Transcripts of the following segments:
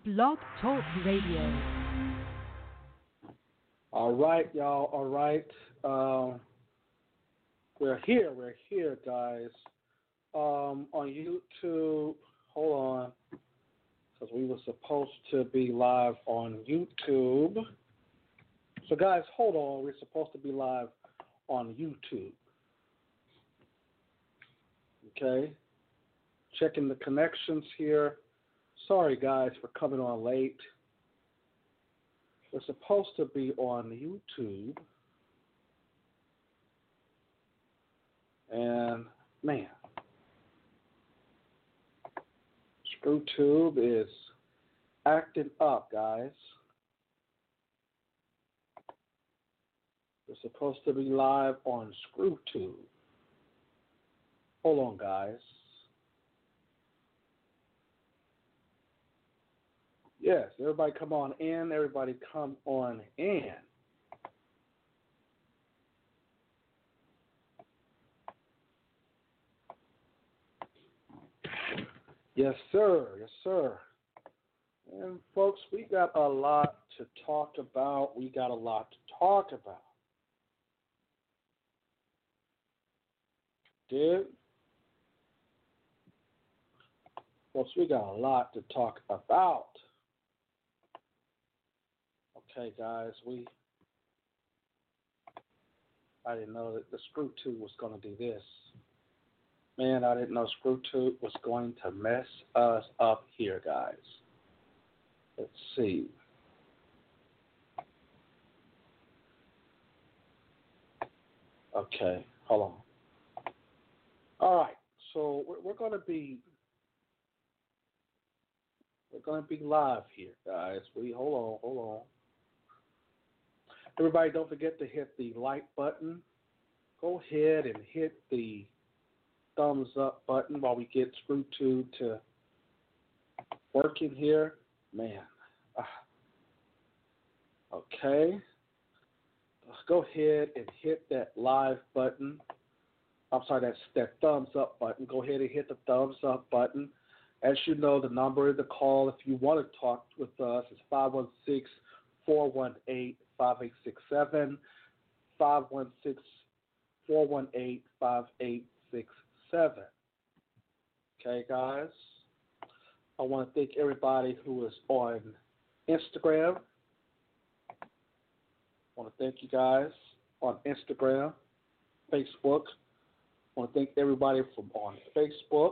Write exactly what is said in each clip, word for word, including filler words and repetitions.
Blog Talk Radio. All right, y'all. All right. Um, we're here. We're here, guys. Um, on YouTube. Hold on. Because we were supposed to be live on YouTube. So, guys, hold on. We're supposed to be live on YouTube. Okay. Checking the connections here. Sorry, guys, for coming on late. We're supposed to be on YouTube. And, man, ScrewTube is acting up, guys. We're supposed to be live on ScrewTube. Hold on, guys. Yes, everybody come on in. Everybody come on in. Yes, sir. Yes, sir. And, folks, we got a lot to talk about. We got a lot to talk about. Dude? Folks, we got a lot to talk about. Okay, guys, we, I didn't know that the ScrewTube was going to do this. Man, I didn't know ScrewTube was going to mess us up here, guys. Let's see. Okay, hold on. All right, so we're, we're going to be, we're going to be live here, guys. We hold on, hold on. Everybody, don't forget to hit the like button. Go ahead and hit the thumbs up button while we get ScrewTube to working here. Man. Uh, okay. Go ahead and hit that live button. I'm sorry, that's that thumbs up button. Go ahead and hit the thumbs up button. As you know, the number of the call, if you want to talk with us, is five one six, four one eight, five eight six seven, five one six, four one eight, five eight six seven. Okay, guys? I want to thank everybody who is on Instagram. I want to thank you guys on Instagram, Facebook. I want to thank everybody from on Facebook.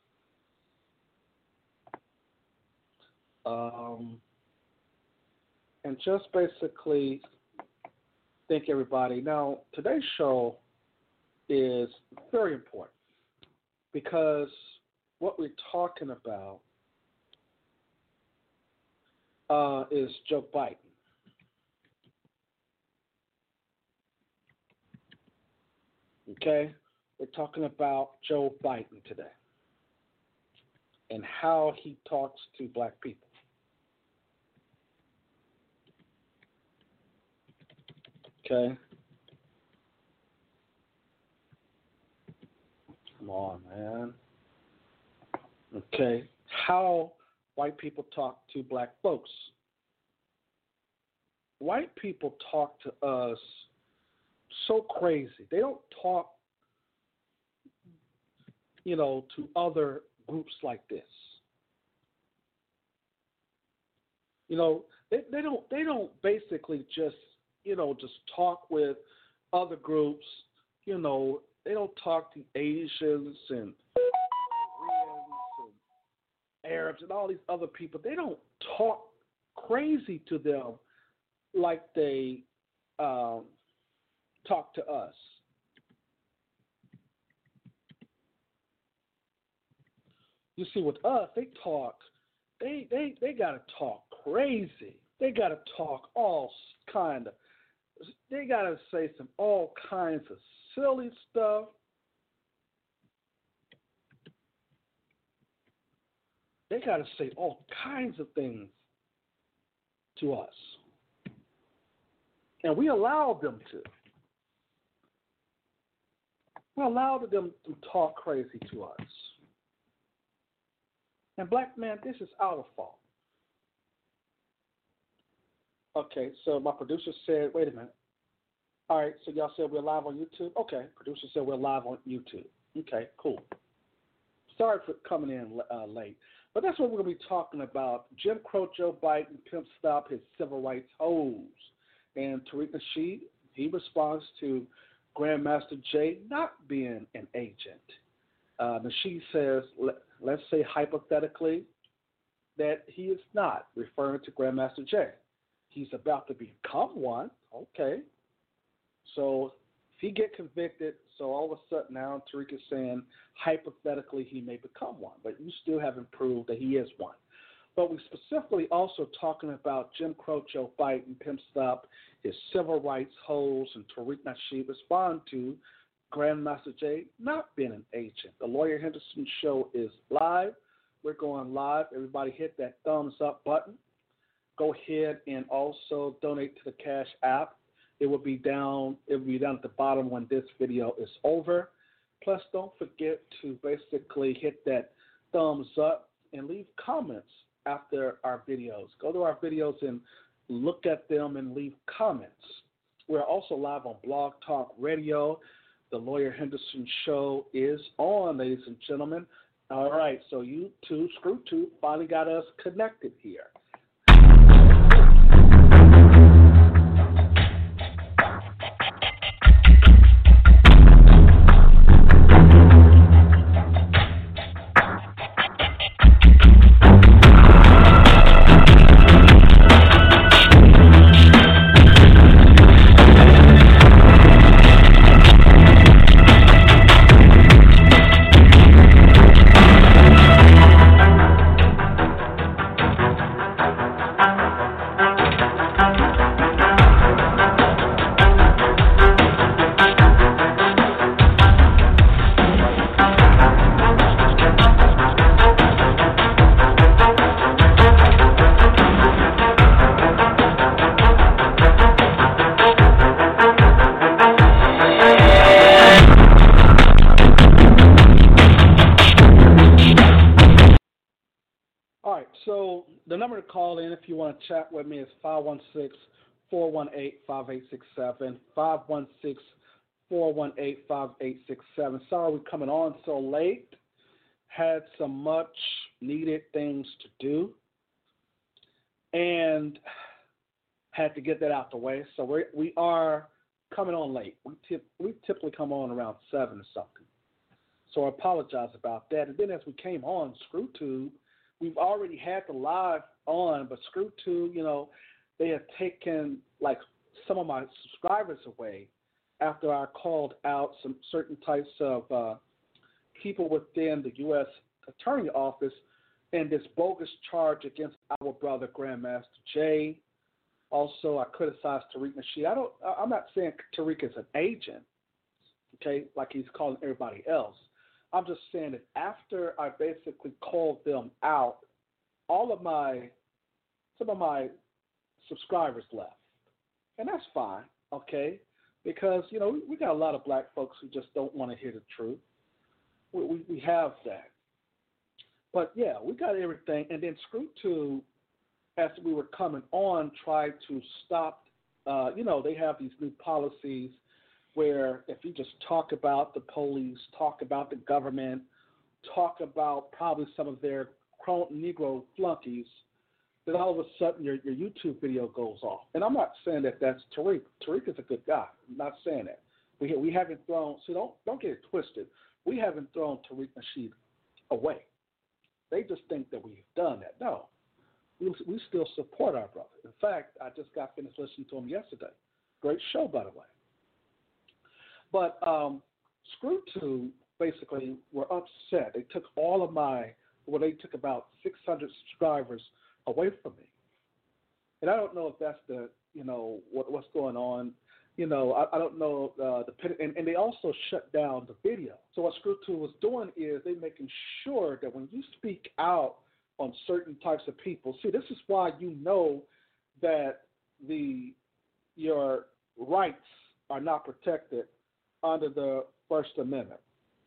Um, and just basically thank everybody. Now, today's show is very important because what we're talking about uh, is Joe Biden. Okay? We're talking about Joe Biden today and how he talks to black people. Okay? Come on, man. Okay. How white people talk to black folks. White people talk to us so crazy. They don't talk, you know, to other groups like this. You know, they, they don't they don't basically just, you know, just talk with other groups. You know, they don't talk to Asians and Koreans and Arabs and all these other people. They don't talk crazy to them like they um, talk to us. You see, with us, they talk, they they, they got to talk crazy. They got to talk all kind of, they got to say some all kinds of silly stuff. They got to say all kinds of things to us. And we allowed them to. We allowed them to talk crazy to us. And black man, this is our fault. Okay, so my producer said, wait a minute. All right, so y'all said we're live on YouTube? Okay, producer said we're live on YouTube. Okay, cool. Sorry for coming in uh, late. But that's what we're going to be talking about. Jim Crow Joe Biden pimps up his civil rights hoes. And Tariq Nasheed, he responds to Grandmaster Jay not being an agent. Uh, Nasheed says, let, let's say hypothetically, that he is not, referring to Grandmaster Jay. He's about to become one. Okay. So if he get convicted, so all of a sudden now Tariq is saying hypothetically he may become one, but you still haven't proved that he is one. But we specifically also talking about Jim Crow Joe Biden pimps up his civil rights holes, and Tariq Nasheed respond to Grandmaster Jay not being an agent. The Lawyer Henderson Show is live. We're going live. Everybody hit that thumbs up button. Go ahead and also donate to the Cash App. It will be down. It will be down at the bottom when this video is over. Plus, don't forget to basically hit that thumbs up and leave comments after our videos. Go to our videos and look at them and leave comments. We're also live on Blog Talk Radio. The Lawyer Henderson Show is on, ladies and gentlemen. All right, so you two, ScrewTube, finally got us connected here. The number to call in if you want to chat with me is five one six, four one eight, five eight six seven, five one six, four one eight, five eight six seven. Sorry we're coming on so late. Had some much needed things to do and had to get that out the way. So we we are coming on late. We, tip, we typically come on around seven or something. So I apologize about that. And then as we came on, ScrewTube, we've already had the live on, but ScrewTube, you know, they have taken like some of my subscribers away after I called out some certain types of uh, people within the U S Attorney Office and this bogus charge against our brother Grandmaster Jay. Also, I criticized Tariq Nasheed. I don't. I'm not saying Tariq is an agent, okay, like he's calling everybody else. I'm just saying that after I basically called them out, all of my, some of my subscribers left. And that's fine, okay? Because, you know, we, we got a lot of black folks who just don't want to hear the truth. We, we, we have that. But, yeah, we got everything. And then ScrewTube, as we were coming on, tried to stop, uh, you know, they have these new policies where if you just talk about the police, talk about the government, talk about probably some of their Negro flunkies, then all of a sudden your, your YouTube video goes off. And I'm not saying that that's Tariq. Tariq is a good guy. I'm not saying that. We we haven't thrown, so don't don't get it twisted. We haven't thrown Tariq Nasheed away. They just think that we've done that. No, we, we still support our brother. In fact, I just got finished listening to him yesterday. Great show, by the way. But um, ScrewTube basically were upset. They took all of my, well, they took about six hundred subscribers away from me. And I don't know if that's the, you know, what, what's going on. You know, I, I don't know. Uh, the and, and they also shut down the video. So what ScrewTube was doing is they making sure that when you speak out on certain types of people, see, this is why you know that the your rights are not protected under the First Amendment.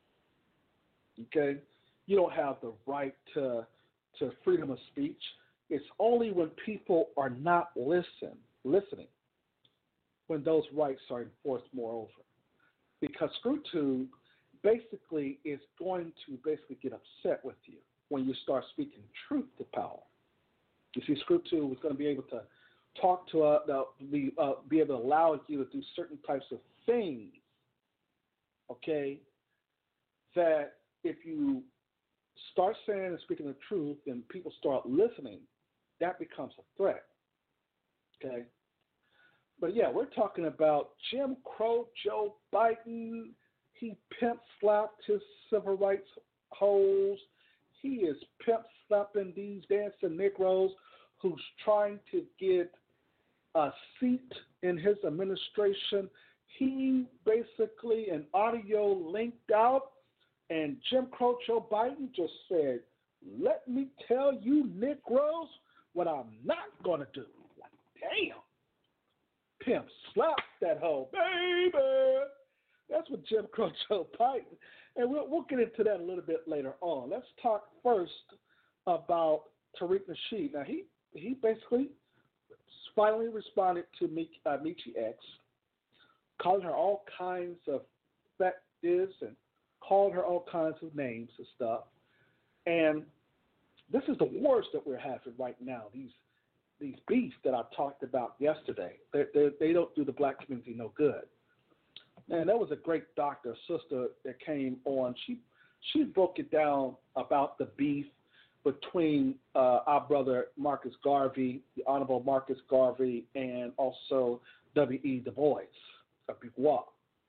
Okay? You don't have the right to to freedom of speech. It's only when people are not listening listening when those rights are enforced moreover. Because ScrewTube basically is going to basically get upset with you when you start speaking truth to power. You see, ScrewTube is going to be able to talk to, uh, uh, be, uh, be able to allow you to do certain types of things, okay, that if you start saying and speaking the truth and people start listening, that becomes a threat, okay? But, yeah, we're talking about Jim Crow Joe Biden. He pimp slapped his civil rights hoes. He is pimp slapping these dancing Negroes who's trying to get a seat in his administration. He basically, an audio linked out, and Jim Crow Joe Biden just said, let me tell you Negroes what I'm not going to do. Like, damn. Pimp slap that hoe, baby. That's what Jim Crow Joe Biden. And we'll, we'll get into that a little bit later on. Let's talk first about Tariq Nasheed. Now, he, he basically finally responded to Michi, uh, Michi X, calling her all kinds of fetish and called her all kinds of names and stuff. And this is the worst that we're having right now, these these beefs that I talked about yesterday. They, they, they don't do the black community no good. And that was a great doctor, sister that came on. She she broke it down about the beef between uh, our brother Marcus Garvey, the Honorable Marcus Garvey, and also W E Du Bois of Beauvoir.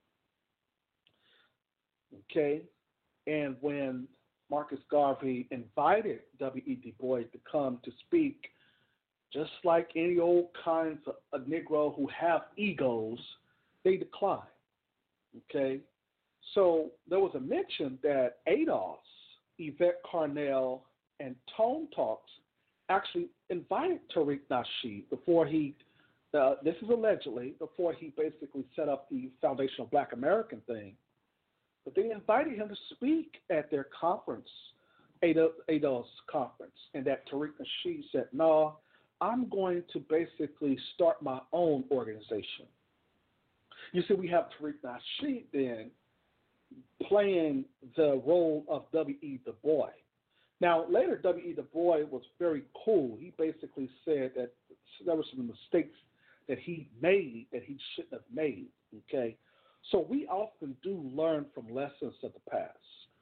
Okay? And when Marcus Garvey invited W E Du Bois to come to speak, just like any old kinds of a Negro who have egos, they decline. Okay? So there was a mention that A D O S, Yvette Carnell, and Tone Talks actually invited Tariq Nasheed before he, uh, this is allegedly, before he basically set up the Foundation of Black American thing. But they invited him to speak at their conference, A D O S conference, and that Tariq Nasheed said, no, I'm going to basically start my own organization. You see, we have Tariq Nasheed then playing the role of W E Du Bois. Now, later, W E Du Bois was very cool. He basically said that there were some mistakes that he made that he shouldn't have made, okay? So we often do learn from lessons of the past,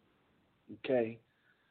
okay?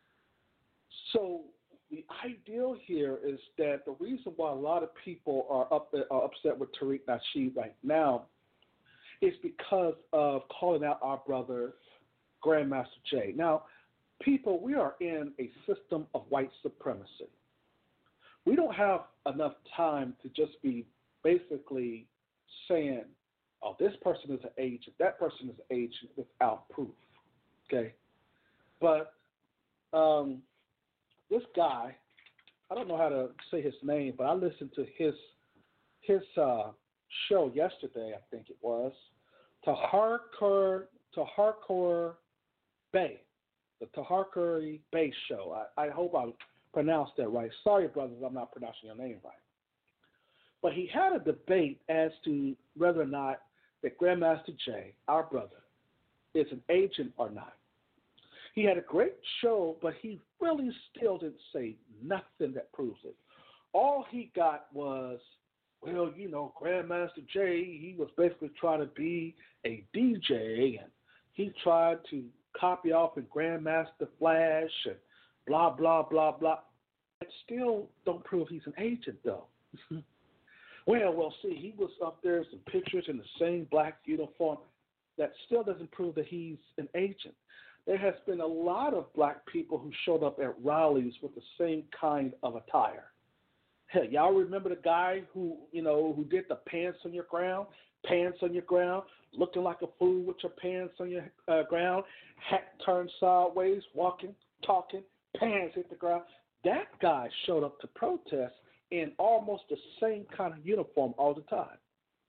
So the ideal here is that the reason why a lot of people are, up, are upset with Tariq Nasheed right now is because of calling out our brother, Grandmaster Jay. Now, people, we are in a system of white supremacy. We don't have enough time to just be basically saying, oh, this person is an agent, that person is an agent without proof, okay? But um, this guy, I don't know how to say his name, but I listened to his his uh, show yesterday, I think it was, Taharkur Taharkur Bay, the Taharkur Bay show. I, I hope I pronounced that right. Sorry, brothers, I'm not pronouncing your name right. But he had a debate as to whether or not that Grandmaster Jay, our brother, is an agent or not. He had a great show, but he really still didn't say nothing that proves it. All he got was, well, you know, Grandmaster Jay, he was basically trying to be a D J, and he tried to copy off in Grandmaster Flash and blah, blah, blah, blah. That still don't prove he's an agent, though. well, well, see, he was up there, some pictures in the same black uniform. That still doesn't prove that he's an agent. There has been a lot of black people who showed up at rallies with the same kind of attire. Hell, y'all remember the guy who, you know, who did the pants on your ground, pants on your ground, looking like a fool with your pants on your uh, ground, hat turned sideways, walking, talking, pants hit the ground. That guy showed up to protest in almost the same kind of uniform all the time.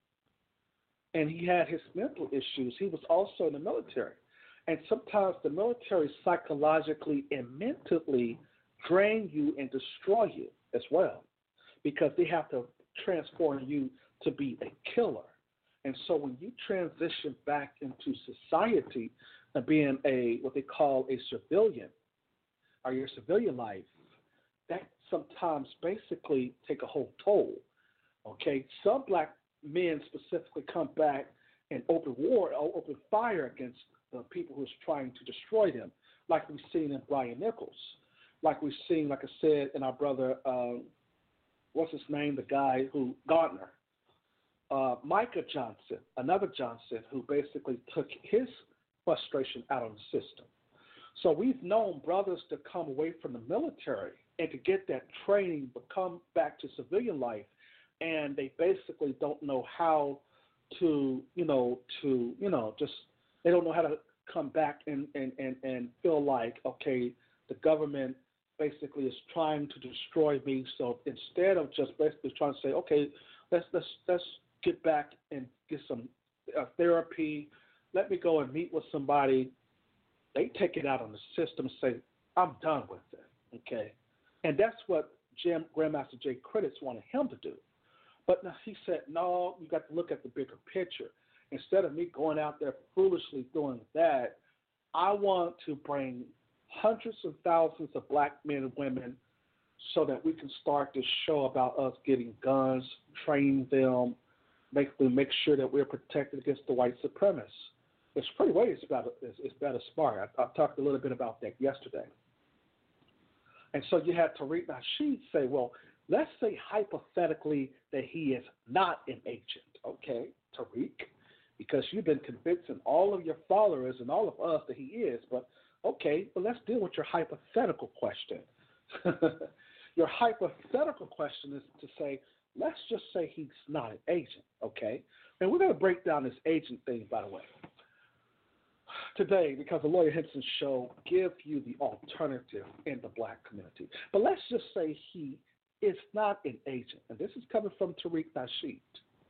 And he had his mental issues. He was also in the military. And sometimes the military psychologically and mentally drain you and destroy you as well, because they have to transform you to be a killer. And so when you transition back into society and being a what they call a civilian or your civilian life, that sometimes basically take a whole toll. Okay, some black men specifically come back and open war or open fire against the people who's trying to destroy them, like we've seen in Brian Nichols, like we've seen, like I said, in our brother, um, what's his name, the guy who, Gardner, uh, Micah Johnson, another Johnson who basically took his frustration out on the system. So we've known brothers to come away from the military and to get that training, but come back to civilian life, and they basically don't know how to, you know, to, you know, just, they don't know how to come back and, and, and, and feel like, okay, the government basically is trying to destroy me. So instead of just basically trying to say, okay, let's let's let's get back and get some uh, therapy. Let me go and meet with somebody. They take it out on the system and say, I'm done with it. Okay, and that's what Jim Grandmaster Jay Credits wanted him to do. But no, he said, no, you got to look at the bigger picture. Instead of me going out there foolishly doing that, I want to bring hundreds of thousands of black men and women so that we can start this show about us getting guns, train them, make them make sure that we're protected against the white supremacists. It's pretty way it's about it's, it's better smart. I, I talked a little bit about that yesterday. And so you had Tariq Nasheed say, well, let's say hypothetically that he is not an agent, okay, Tariq, because you've been convincing all of your followers and all of us that he is, but okay, well, let's deal with your hypothetical question. Your hypothetical question is to say, let's just say he's not an agent, okay? And we're going to break down this agent thing, by the way, today, because the Lawyer Henson Show gives you the alternative in the black community. But let's just say he is not an agent, and this is coming from Tariq Nasheed.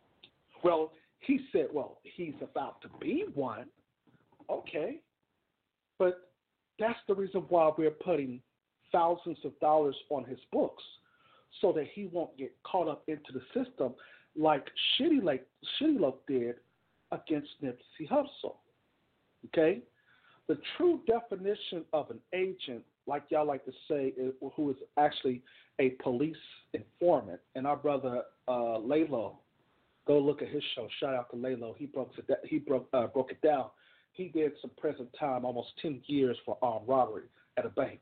Well, he said, well, he's about to be one, okay, but that's the reason why we're putting thousands of dollars on his books so that he won't get caught up into the system like Shitty Lake, Shitty Loke did against Nipsey Hussle. Okay? The true definition of an agent, like y'all like to say, is, who is actually a police informant, and our brother uh, Lalo, go look at his show. Shout out to Lalo. He broke it, he broke, uh, broke it down. He did some prison time, almost ten years for armed robbery at a bank.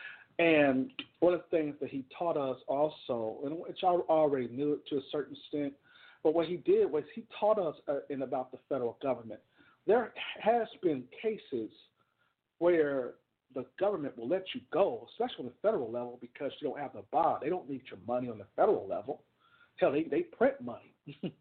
And one of the things that he taught us also, and which I already knew it to a certain extent, but what he did was he taught us uh, in about the federal government. There has been cases where the government will let you go, especially on the federal level, because you don't have the bond. They don't need your money on the federal level. Hell, they, they print money.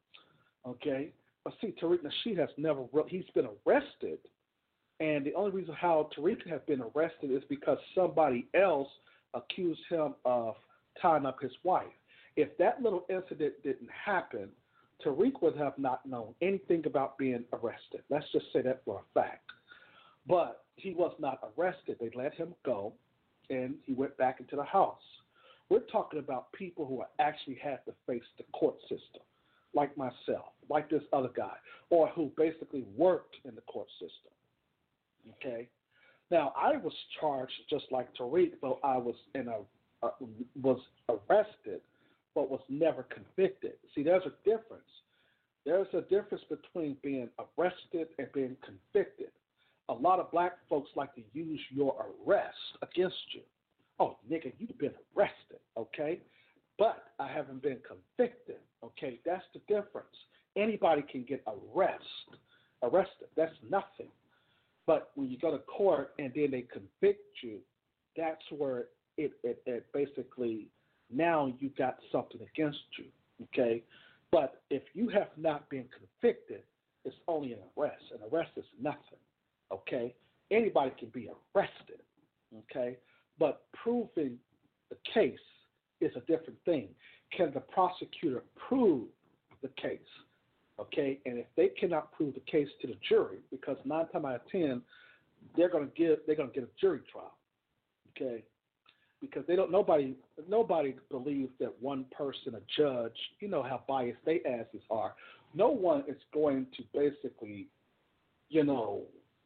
Okay? But see, Tariq Nasheed has never, he's been arrested, and the only reason how Tariq has been arrested is because somebody else accused him of tying up his wife. If that little incident didn't happen, Tariq would have not known anything about being arrested. Let's just say that for a fact. But he was not arrested. They let him go, and he went back into the house. We're talking about people who actually had to face the court system, like myself, like this other guy, or who basically worked in the court system. Okay? Now, I was charged just like Tariq, but I was in a uh, was arrested, but was never convicted. See, there's a difference. There's a difference between being arrested and being convicted. A lot of black folks like to use your arrest against you. Oh, nigga, you've been arrested, okay? But I haven't been convicted, okay? That's the difference. Anybody can get arrest, arrested. That's nothing. But when you go to court and then they convict you, that's where it, it, it basically, now you got something against you, okay? But if you have not been convicted, it's only an arrest. An arrest is nothing, okay? Anybody can be arrested, okay? But proving the case is a different thing. Can the prosecutor prove the case? Okay, and if they cannot prove the case to the jury, because nine times out of ten, they're going to give they're going to get a jury trial. Okay, because they don't. Nobody, nobody believes that one person, a judge, you know how biased they asses are. No one is going to basically, you know,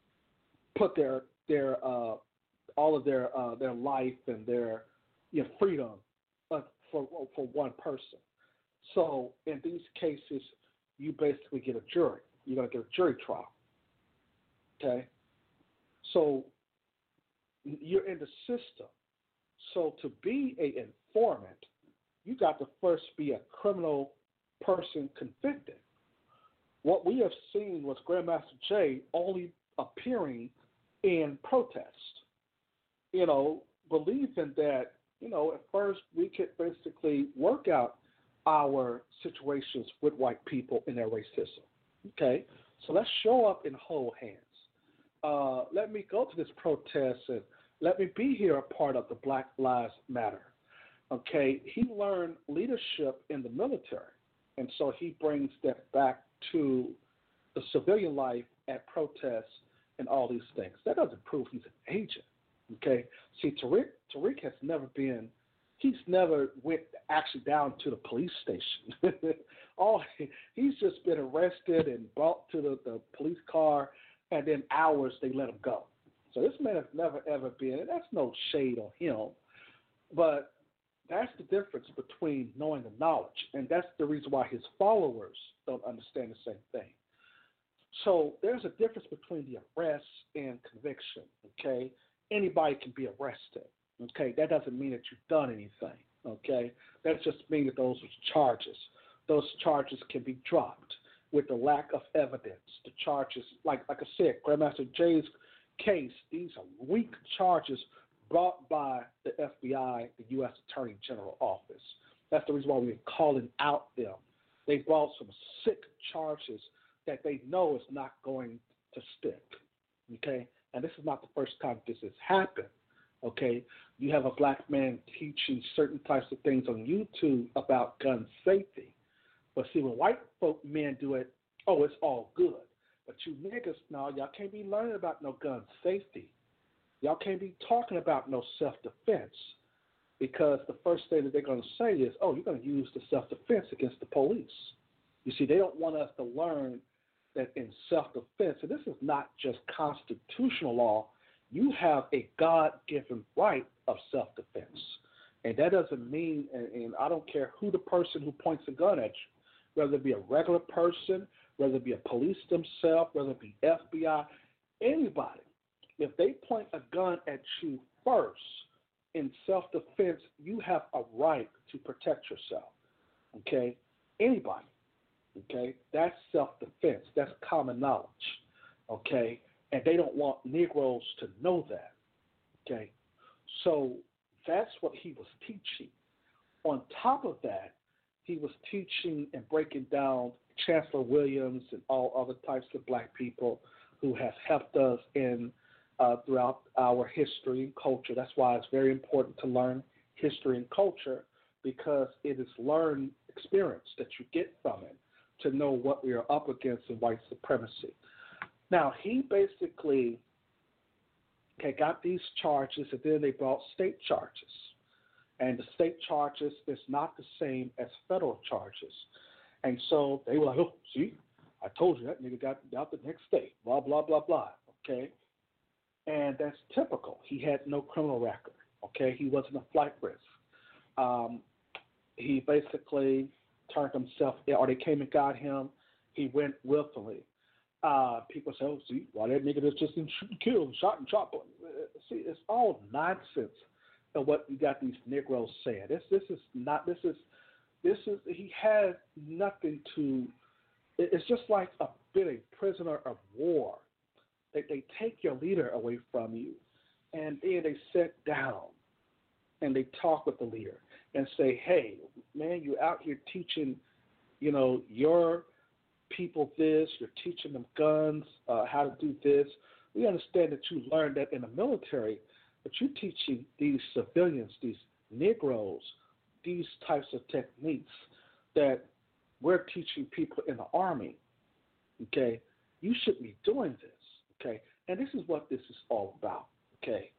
put their their uh, all of their uh, their life and their you know, freedom uh, for for one person. So in these cases, you basically get a jury. You're going to get a jury trial. Okay? So you're in the system. So to be an informant, you got to first be a criminal person convicted. What we have seen was Grandmaster Jay only appearing in protest. You know, believing that, you know, at first we could basically work out our situations with white people and their racism. Okay? So let's show up in whole hands. Uh, let me go to this protest and let me be here a part of the Black Lives Matter. Okay? He learned leadership in the military, and so he brings that back to the civilian life at protests and all these things. That doesn't prove he's an agent. Okay? See, Tariq, Tariq has never been, he's never went actually down to the police station. All he's just been arrested and brought to the, the police car, and then hours they let him go. So this man has never ever been, and that's no shade on him, but that's the difference between knowing the knowledge, and that's the reason why his followers don't understand the same thing. So there's a difference between the arrest and conviction, okay? Anybody can be arrested, okay? That doesn't mean that you've done anything, okay? That just means that those are charges. Those charges can be dropped with the lack of evidence. The charges, like like I said, Grandmaster Jay's case, these are weak charges brought by the F B I, the U S Attorney General Office. That's the reason why we're calling out them. They brought some sick charges that they know is not going to stick, okay? And this is not the first time this has happened, okay? You have a black man teaching certain types of things on YouTube about gun safety. But see, when white folk men do it, oh, it's all good. But you niggas, no, y'all can't be learning about no gun safety. Y'all can't be talking about no self-defense, because the first thing that they're going to say is, oh, you're going to use the self-defense against the police. You see, they don't want us to learn that in self-defense, and this is not just constitutional law, you have a God-given right of self-defense. And that doesn't mean, and, and I don't care who the person who points a gun at you, whether it be a regular person, whether it be a police themselves, whether it be F B I, anybody. If they point a gun at you first in self-defense, you have a right to protect yourself, okay? Anybody, okay? That's self-defense. That's common knowledge, okay? And they don't want Negroes to know that, okay? So that's what he was teaching. On top of that, he was teaching and breaking down Chancellor Williams and all other types of black people who have helped us in uh, throughout our history and culture. That's why it's very important to learn history and culture, because it is learned experience that you get from it to know what we are up against in white supremacy. Now, he basically okay, got these charges, and then they brought state charges. And the state charges is not the same as federal charges. And so they were like, oh, see, I told you that nigga got out the next day, blah, blah, blah, blah, okay? And that's typical. He had no criminal record, okay? He wasn't a flight risk. Um, he basically turned himself, or they came and got him. He went willfully. Uh, people say, oh, see, why that nigga that's just been killed, shot and chopped. See, it's all nonsense of what you got these Negroes saying. This, this is not, this is, this is, he had nothing to, it's just like a bit a prisoner of war. They, they take your leader away from you, and then they sit down and they talk with the leader and say, hey, man, you're out here teaching, you know, your people this, you're teaching them guns, uh, how to do this. We understand that you learned that in the military, but you're teaching these civilians, these Negroes, these types of techniques that we're teaching people in the Army, okay? You shouldn't be doing this, okay? And this is what this is all about, okay?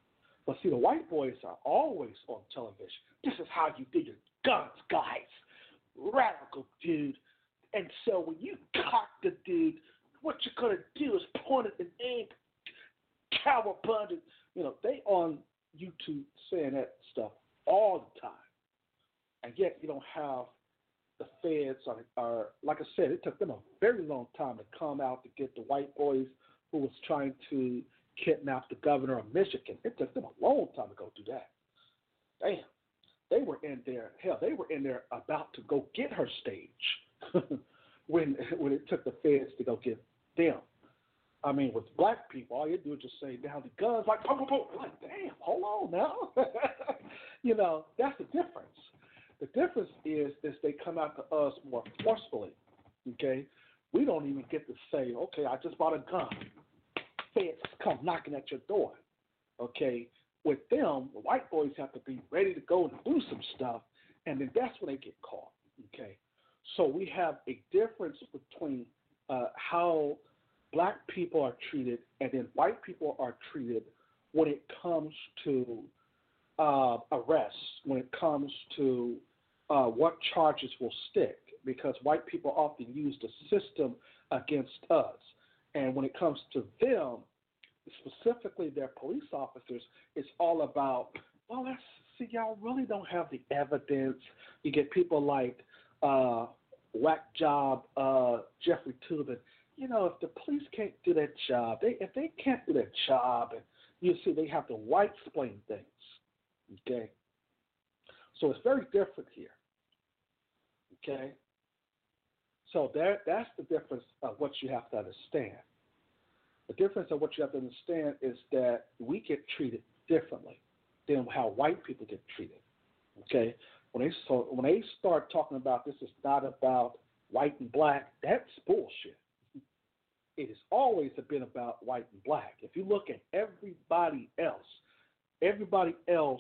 But see, the white boys are always on television. This is how you do your guns, guys. Radical dude. And so when you cock the dude, what you're gonna do is point it and aim, cowabunga. You know, they on YouTube saying that stuff all the time. And yet you don't have the feds are, are, like I said, it took them a very long time to come out to get the white boys who was trying to kidnap the governor of Michigan. It took them a long time to go do that. Damn. They were in there, hell, they were in there about to go get her stage when when it took the feds to go get them. I mean, with black people, all you do is just say down the guns, like, boom, boom, boom. Like, damn, hold on now. You know, that's the difference. The difference is, is they come out to us more forcefully, okay? We don't even get to say, okay, I just bought a gun. Feds come knocking at your door, okay? With them, the white boys have to be ready to go and do some stuff, and then that's when they get caught, okay? So we have a difference between uh, how black people are treated and then white people are treated when it comes to uh, arrests, when it comes to uh, what charges will stick, because white people often use the system against us. And when it comes to them, specifically their police officers, it's all about, well, let's see, y'all really don't have the evidence. You get people like uh, whack job uh, Jeffrey Toobin. You know, if the police can't do their job, they if they can't do their job, and you see, they have to white explain things. Okay, so it's very different here. Okay, so there that's the difference of what you have to understand. The difference of what you have to understand is that we get treated differently than how white people get treated. Okay, when they so when they start talking about this is not about white and black, that's bullshit. It has always been about white and black. If you look at everybody else, everybody else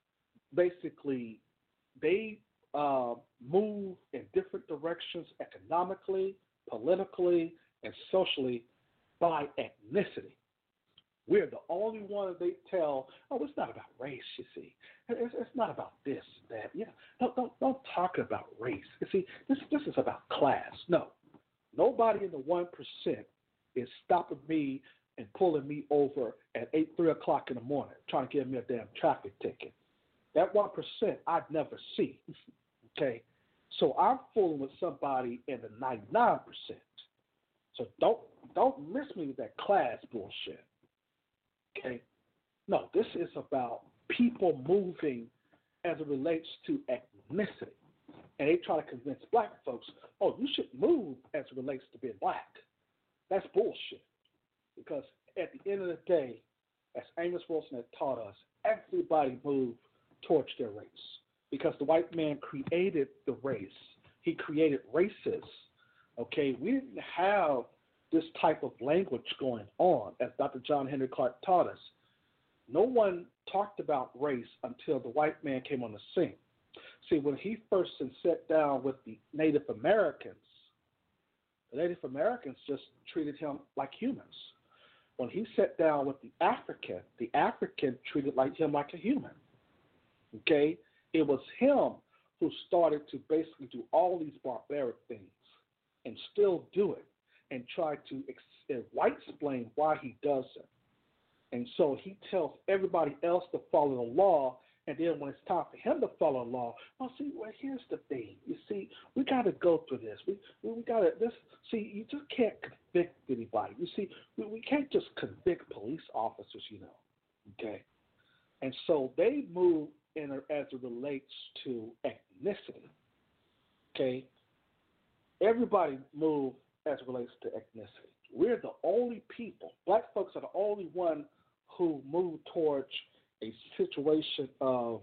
basically they uh, move in different directions economically, politically, and socially by ethnicity. We're the only one they tell, oh, it's not about race, you see. It's, it's not about this, that. Yeah, don't, don't, don't talk about race. You see, this, this is about class. No, nobody in the one percent is stopping me and pulling me over at eight, three o'clock in the morning, trying to give me a damn traffic ticket. That one percent I'd never see, okay? So I'm fooling with somebody in the ninety-nine percent. So don't don't miss me with that class bullshit, okay? No, this is about people moving as it relates to ethnicity. And they try to convince black folks, oh, you should move as it relates to being black. That's bullshit. Because at the end of the day, as Amos Wilson had taught us, everybody moved towards their race. Because the white man created the race. He created races. Okay, we didn't have this type of language going on, as Doctor John Henry Clark taught us. No one talked about race until the white man came on the scene. See, when he first sat down with the Native Americans, the Native Americans just treated him like humans. When he sat down with the African, the African treated like him like a human. Okay? It was him who started to basically do all these barbaric things and still do it and try to ex- uh, white explain why he does it. And so he tells everybody else to follow the law, and then when it's time for him to follow the law, well, see, well, here's the thing. You see, we got to go through this. We we, we got to this. See, you just can't convict anybody. You see, we, we can't just convict police officers, you know. Okay, and so they move in a, as it relates to ethnicity. Okay, everybody move as it relates to ethnicity. We're the only people. Black folks are the only one who move towards a situation of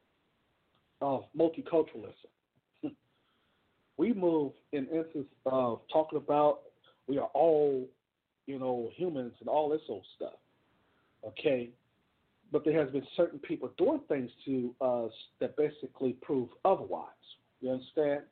of multiculturalism. We move in instance of talking about we are all, you know, humans and all this old stuff. Okay? But there has been certain people doing things to us that basically prove otherwise. You understand?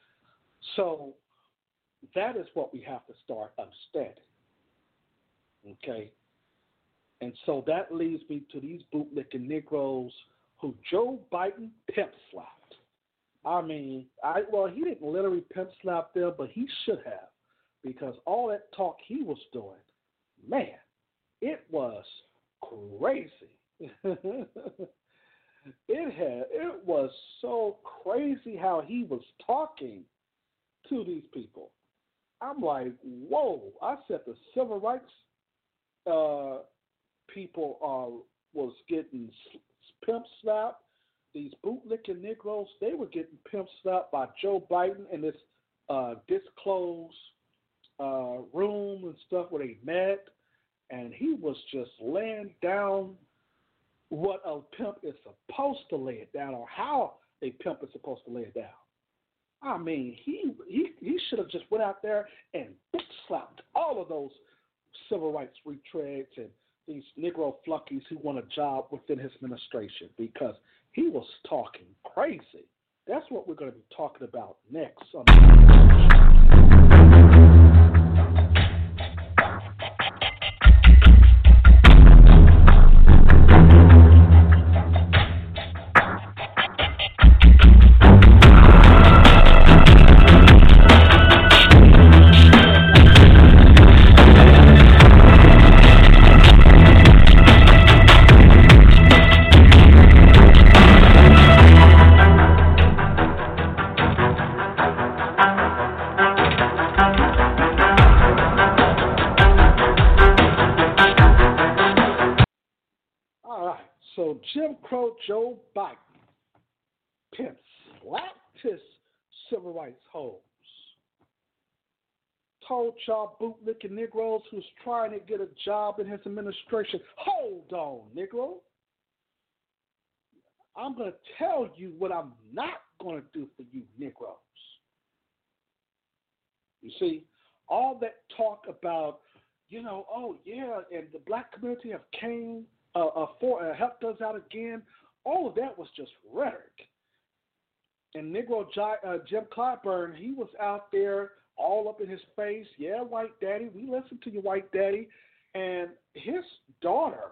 So that is what we have to start understanding. Okay? And so that leads me to these bootlicking Negroes who Joe Biden pimp slapped. I mean, I well, he didn't literally pimp slap them, but he should have, because all that talk he was doing, man, it was crazy. it had it was so crazy how he was talking to these people. I'm like, whoa! I said the civil rights uh, people uh, was getting pimp slapped. These bootlicking Negroes, they were getting pimp slapped by Joe Biden in this uh, disclosed uh, room and stuff where they met, and he was just laying down what a pimp is supposed to lay it down, or how a pimp is supposed to lay it down. I mean, he he he should have just went out there and slapped all of those civil rights retreads and these Negro flunkies who want a job within his administration, because he was talking crazy. That's what we're going to be talking about next. On So Jim Crow Joe Biden pimp slapped his civil rights hoes. Told y'all bootlicking Negroes who's trying to get a job in his administration, hold on, Negro. I'm going to tell you what I'm not going to do for you Negroes. You see, all that talk about, you know, oh yeah, and the black community have came Uh, uh, for uh, helped us out again. All of that was just rhetoric. And Negro uh, Jim Clyburn, he was out there all up in his face. Yeah, white daddy, we listen to you, white daddy. And his daughter,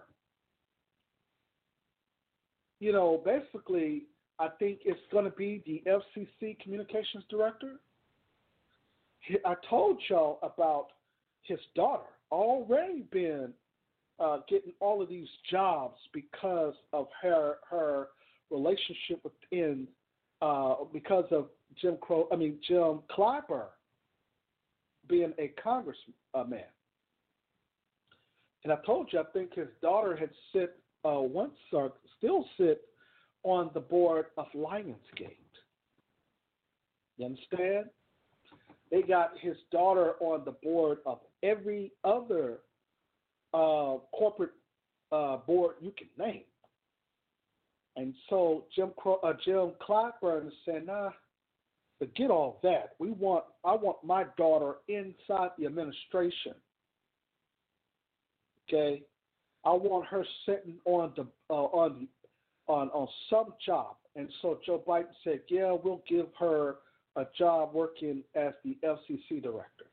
you know, basically, I think it's going to be the F C C communications director. He, I told y'all about his daughter already been Uh, getting all of these jobs because of her her relationship within uh, because of Jim Crow. I mean Jim Clyburn being a congressman. And I told you, I think his daughter had sit uh, once or still sit on the board of Lionsgate. You understand? They got his daughter on the board of every other Uh, corporate uh, board you can name. And so Jim Crow, uh, Jim Clyburn said, nah, forget all that. We want, I want my daughter inside the administration. Okay, I want her sitting on the uh, on on on some job. And so Joe Biden said, yeah, we'll give her a job working as the F C C director.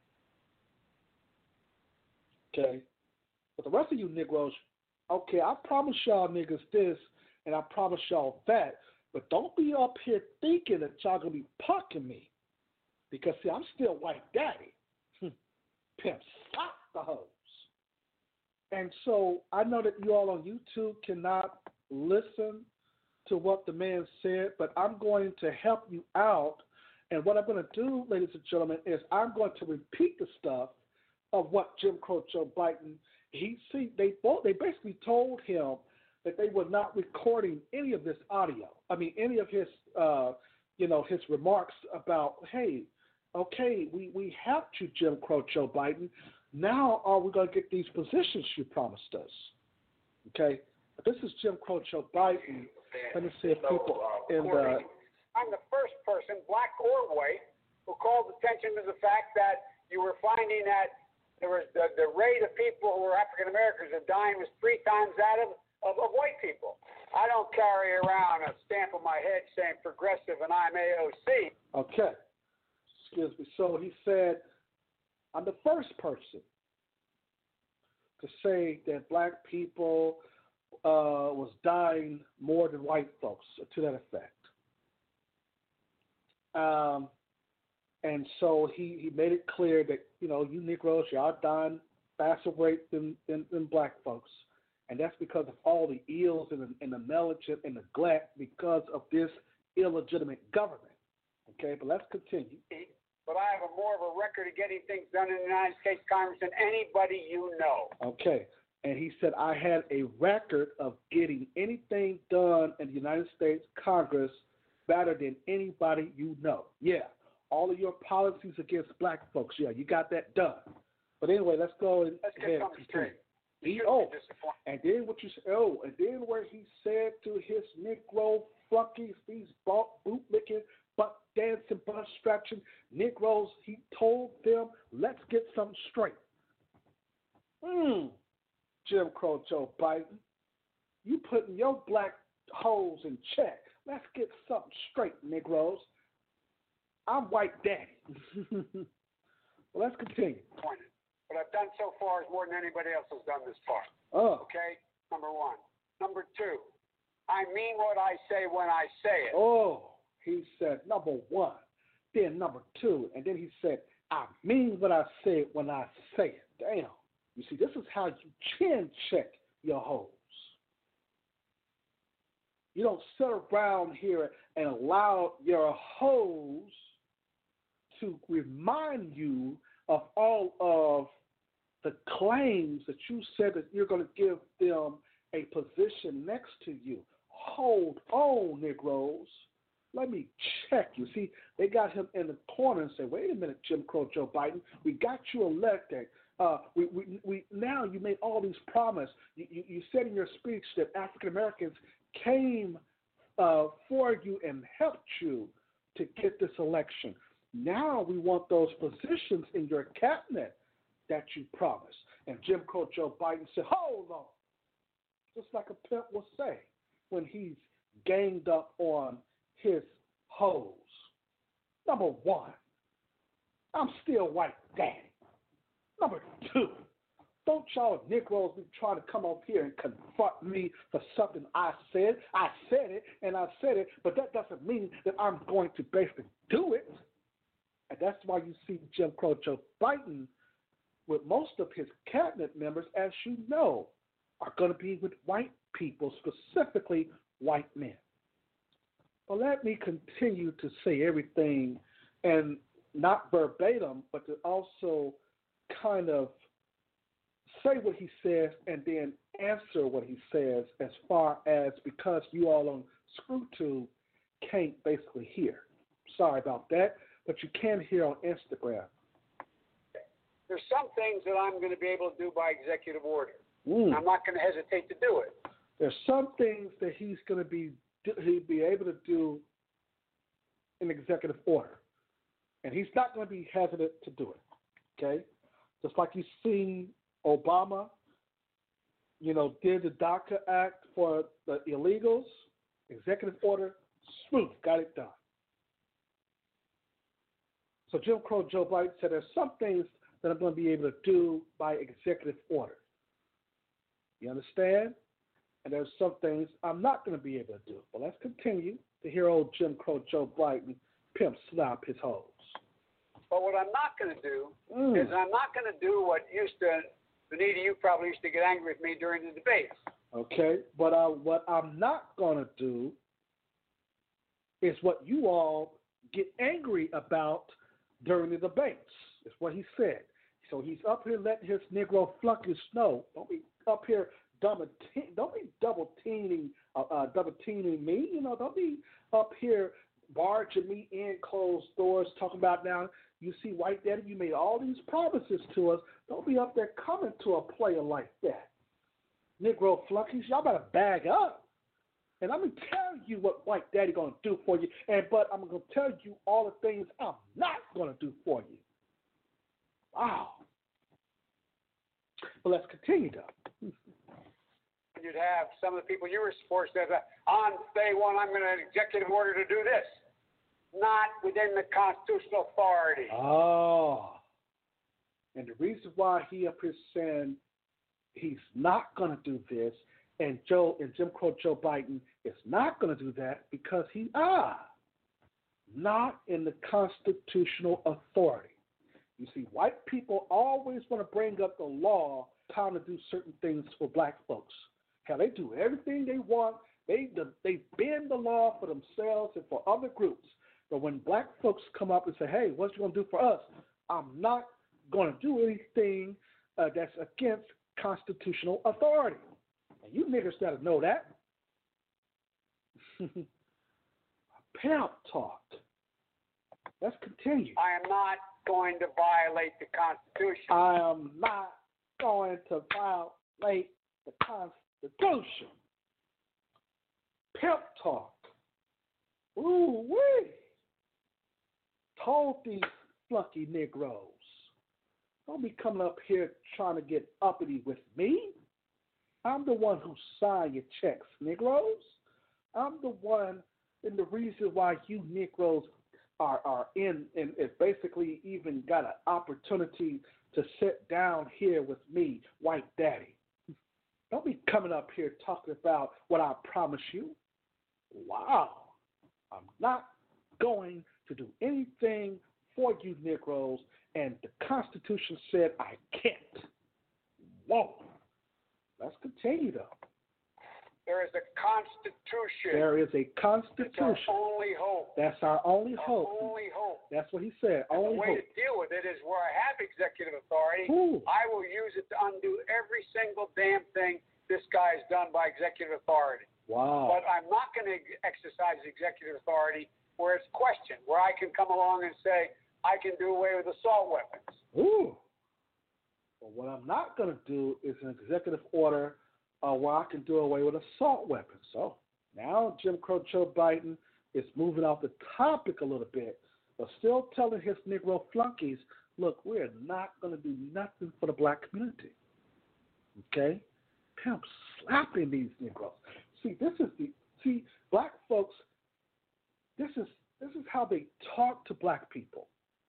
Okay. But the rest of you Negroes, okay, I promise y'all niggas this, and I promise y'all that, but don't be up here thinking that y'all gonna be punking me, because see, I'm still white daddy. Pimp slap the hoes. And so I know that you all on YouTube cannot listen to what the man said, but I'm going to help you out. And what I'm going to do, ladies and gentlemen, is I'm going to repeat the stuff of what Jim Crow Joe Biden. He see they both they basically told him that they were not recording any of this audio. I mean, any of his uh, you know his remarks about, hey, okay, we we have you, Jim Crow Joe Biden. Now are we going to get these positions you promised us? Okay, but this is Jim Crow Joe Biden. Let me see if people in the. I'm the first person, black or white, who called attention to the fact that you were finding that there was the, the rate of people who were African Americans that dying was three times that of, of, of white people. I don't carry around a stamp on my head saying progressive and I'm A O C. Okay. Excuse me. So he said, I'm the first person to say that black people uh, was dying more than white folks, to that effect. Um, and so he, he made it clear that, you know, you Negroes, y'all dying faster rate than, than, than black folks. And that's because of all the ills and the, and the negligence and neglect because of this illegitimate government. Okay, but let's continue. But I have a more of a record of getting things done in the United States Congress than anybody you know. Okay, and he said I had a record of getting anything done in the United States Congress better than anybody you know. Yeah, all of your policies against black folks, yeah, you got that done. But anyway, let's go and let's get something straight. He, oh, and then what you oh, and then where he said to his Negro flunkies, these bootlicking, butt dancing, butt stretching Negroes, he told them, let's get something straight. Hmm, Jim Crow Joe Biden, you putting your black holes in check. Let's get something straight, Negroes. I'm white daddy. Well, let's continue. What I've done so far is more than anybody else has done this far. Oh. Okay? Number one. Number two, I mean what I say when I say it. Oh, he said number one, then number two, and then he said, I mean what I say when I say it. Damn. You see, this is how you chin check your hoes. You don't sit around here and allow your hoes to remind you of all of the claims that you said that you're going to give them a position next to you. Hold on, Negroes. Let me check you. See, they got him in the corner and say, wait a minute, Jim Crow Joe Biden, we got you elected. Uh, we, we, we, now you made all these promises. You, you, you said in your speech that African Americans came uh, for you and helped you to get this election. Now we want those positions in your cabinet that you promised. And Jim Crow Joe Biden said, hold on. Just like a pimp will say when he's ganged up on his hoes. Number one, I'm still white daddy. Number two, don't y'all Negroes be trying to come up here and confront me for something I said. I said it, and I said it, but that doesn't mean that I'm going to basically do it. And that's why you see Jim Crow Joe Biden with most of his cabinet members, as you know, are going to be with white people, specifically white men. But let me continue to say everything, and not verbatim, but to also kind of say what he says and then answer what he says, as far as, because you all on ScrewTube can't basically hear. Sorry about that, but you can hear on Instagram. There's some things that I'm going to be able to do by executive order. Mm. I'm not going to hesitate to do it. There's some things that he's going to be he'd be able to do in executive order, and he's not going to be hesitant to do it. Okay, just like you see Obama, you know, did the DACA Act for the illegals, executive order, smooth, got it done. So Jim Crow Joe Biden said there's some things that I'm going to be able to do by executive order. You understand? And there's some things I'm not going to be able to do. But let's continue to hear old Jim Crow Joe Biden pimp slap his hoes. But what I'm not going to do mm. is I'm not going to do what used to, Benita, you probably used to get angry with me during the debates. Okay, but uh, what I'm not going to do is what you all get angry about during the debates. Is what he said. So he's up here letting his Negro flunkies know. Don't be up here double te- don't be double teaming uh, uh, double teaming me. You know, don't be up here barging me in closed doors talking about now. You see, white daddy, you made all these promises to us. Don't be up there coming to a player like that. Negro flunkies, y'all better bag up. And I'm going to tell you what white daddy going to do for you. And but I'm going to tell you all the things I'm not going to do for you. Wow. But let's continue, though. You'd have some of the people you were supposed to have, on day one, I'm going to executive order to do this. Not within the constitutional authority. Oh. And the reason why he up here saying he's not going to do this, and Joe and Jim Crow Joe Biden is not going to do that because he ah not in the constitutional authority. You see, white people always want to bring up the law, how to do certain things for black folks. How they do everything they want. They they bend the law for themselves and for other groups. But when black folks come up and say, hey, what you going to do for us? I'm not going to do anything uh, that's against constitutional authority. And you niggas got to know that. Pimp talk. Let's continue. I am not going to violate the Constitution. I am not going to violate the Constitution. Pimp talk. Ooh wee. Told these flunky Negroes, don't be coming up here trying to get uppity with me. I'm the one who signed your checks, Negroes. I'm the one and the reason why you Negroes are, are in and basically even got an opportunity to sit down here with me, white daddy. Don't be coming up here talking about what I promise you. Wow. I'm not going to do anything for you Negroes, and the Constitution said I can't. Whoa. Let's continue, though. There is a Constitution. There is a Constitution. It's our only hope. That's our only our hope. only hope. That's what he said. And only the way hope. to deal with it is where I have executive authority, Ooh. I will use it to undo every single damn thing this guy has done by executive authority. Wow. But I'm not going to exercise executive authority where it's questioned, where I can come along and say, I can do away with assault weapons. Ooh. Well, what I'm not going to do is an executive order uh, where I can do away with assault weapons. So now Jim Crow Joe Biden is moving off the topic a little bit, but still telling his Negro flunkies, look, we're not going to do nothing for the black community. Okay? Pimp slapping these Negroes. See, this is the, see, black folks, this is this is how they talk to black people.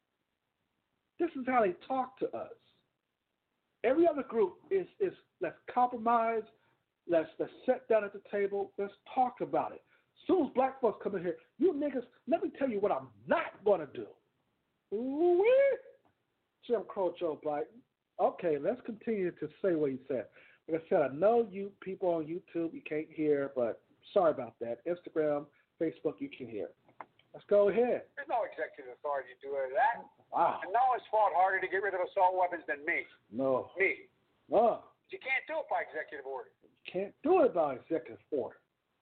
This is how they talk to us. Every other group is, is let's compromise, let's, let's sit down at the table, let's talk about it. As soon as black folks come in here, you niggas, let me tell you what I'm not going to do. Ooh-wee. Jim Crow Joe Biden. Okay, let's continue to say what he said. Like I said, I know you people on YouTube, you can't hear, but sorry about that. Instagram, Facebook, you can hear. Let's go ahead. There's no executive authority to do any of that. Wow. And no one's fought harder to get rid of assault weapons than me. No. Me. No. But you can't do it by executive order. You can't do it by executive order.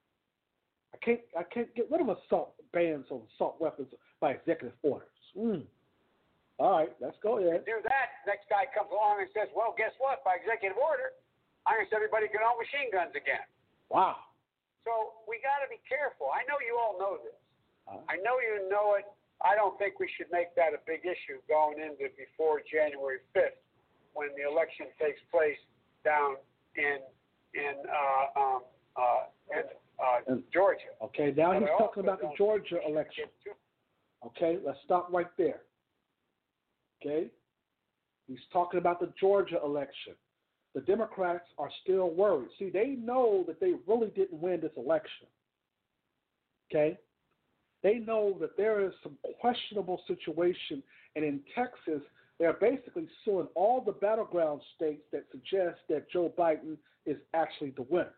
I can't I can't get rid of assault bans on assault weapons by executive orders. Mm. All right, let's go ahead. Do that, next guy comes along and says, well, guess what? By executive order, I guess everybody can own machine guns again. Wow. So we got to be careful. I know you all know this. Uh, I know you know it. I don't think we should make that a big issue going into before January fifth when the election takes place down in in uh, um, uh, in, uh, and, Georgia. Okay, now but he's I talking about the Georgia election. Too- Okay, let's stop right there. Okay? He's talking about the Georgia election. The Democrats are still worried. See, they know that they really didn't win this election. Okay? They know that there is some questionable situation, and in Texas, they're basically suing all the battleground states that suggest that Joe Biden is actually the winner.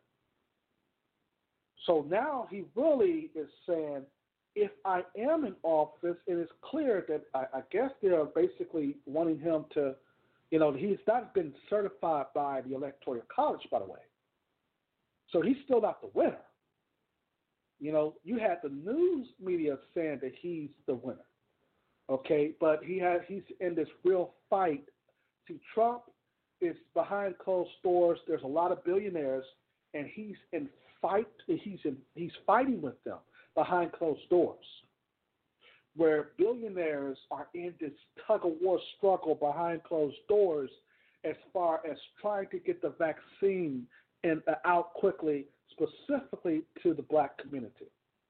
So now he really is saying, if I am in office, it is clear that I, I guess they're basically wanting him to, you know, he's not been certified by the Electoral College, by the way. So he's still not the winner. You know, you had the news media saying that he's the winner, okay? But he has he's in this real fight. See, Trump is behind closed doors. There's a lot of billionaires, and he's in fight. He's in he's fighting with them behind closed doors, where billionaires are in this tug-of-war struggle behind closed doors as far as trying to get the vaccine and uh, out quickly, specifically to the black community.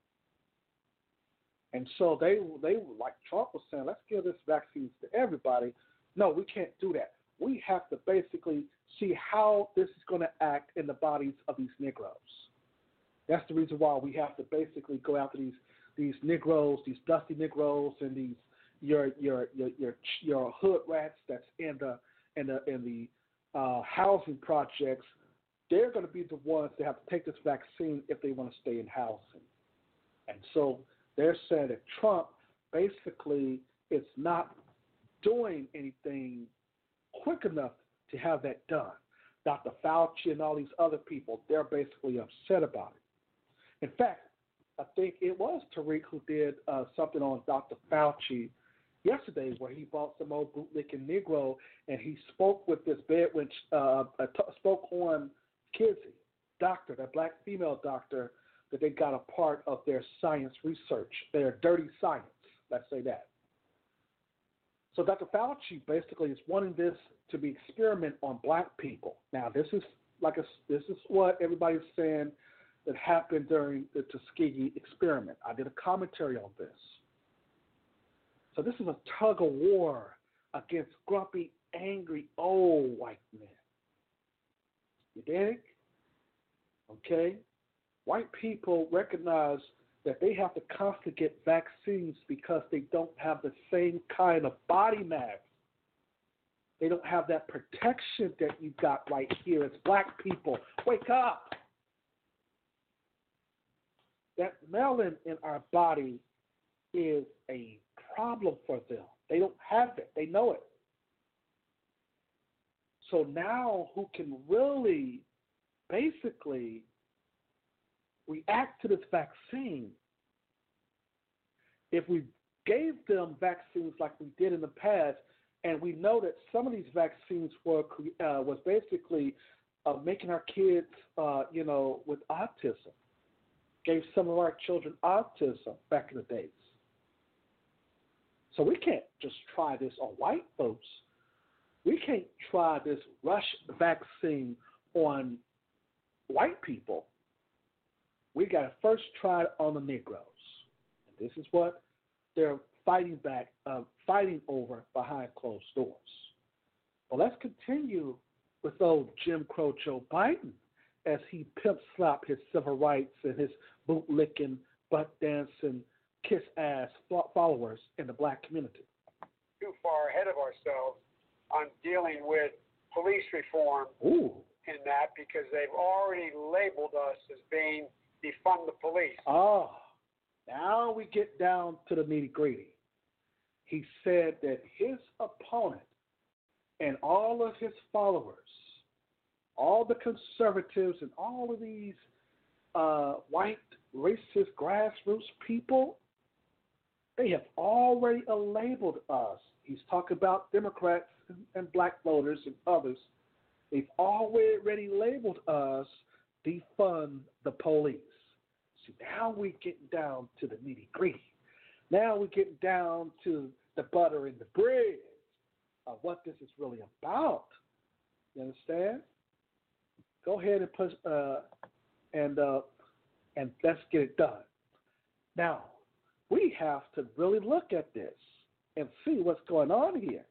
And so they, they like Trump was saying, let's give this vaccine to everybody. No, we can't do that. we have to basically see how this is going to act in the bodies of these Negroes. That's the reason why we have to basically go after these these Negroes, these dusty Negroes, and these your your your your, your hood rats that's in the in the in the uh, housing projects. They're going to be the ones that have to take this vaccine if they want to stay in housing. And so they're saying that Trump basically is not doing anything quick enough to have that done. Doctor Fauci and all these other people, they're basically upset about it. In fact, I think it was Tariq who did uh, something on Doctor Fauci yesterday where he bought some old bootlicking Negro and he spoke with this bedwitch, uh, uh, t- spoke on Kizzy, doctor, that black female doctor, that they got a part of their science research, their dirty science, let's say that. So Doctor Fauci basically is wanting this to be experiment on black people. Now, this is like a, this is what everybody's saying that happened during the Tuskegee experiment. I did a commentary on this. So this is a tug of war against grumpy, angry, old white men. You dig? Okay? White people recognize that they have to constantly get vaccines because they don't have the same kind of body mass. They don't have that protection that you got right here as black people. Wake up! That melanin in our body is a problem for them. They don't have it. They know it. So now who can really basically react to this vaccine, if we gave them vaccines like we did in the past, and we know that some of these vaccines were uh, was basically uh, making our kids, uh, you know, with autism, gave some of our children autism back in the days. So we can't just try this on white folks. We can't try this rush vaccine on white people. We got to first try it on the Negroes. And this is what they're fighting back, uh, fighting over behind closed doors. Well, let's continue with old Jim Crow Joe Biden as he pimp slap his civil rights and his boot-licking, butt-dancing, kiss-ass followers in the black community. Too far ahead of ourselves on dealing with police reform Ooh. in that because they've already labeled us as being defund the police. Oh, now we get down to the nitty-gritty. He said that his opponent and all of his followers, all the conservatives and all of these uh, white, racist, grassroots people, they have already labeled us. He's talking about Democrats and, and black voters and others. They've already labeled us defund the police. See, now we're getting down to the nitty-gritty. Now we're getting down to the butter and the bread of what this is really about. You understand? Go ahead and push, uh, and uh, and let's get it done. Now, we have to really look at this and see what's going on here.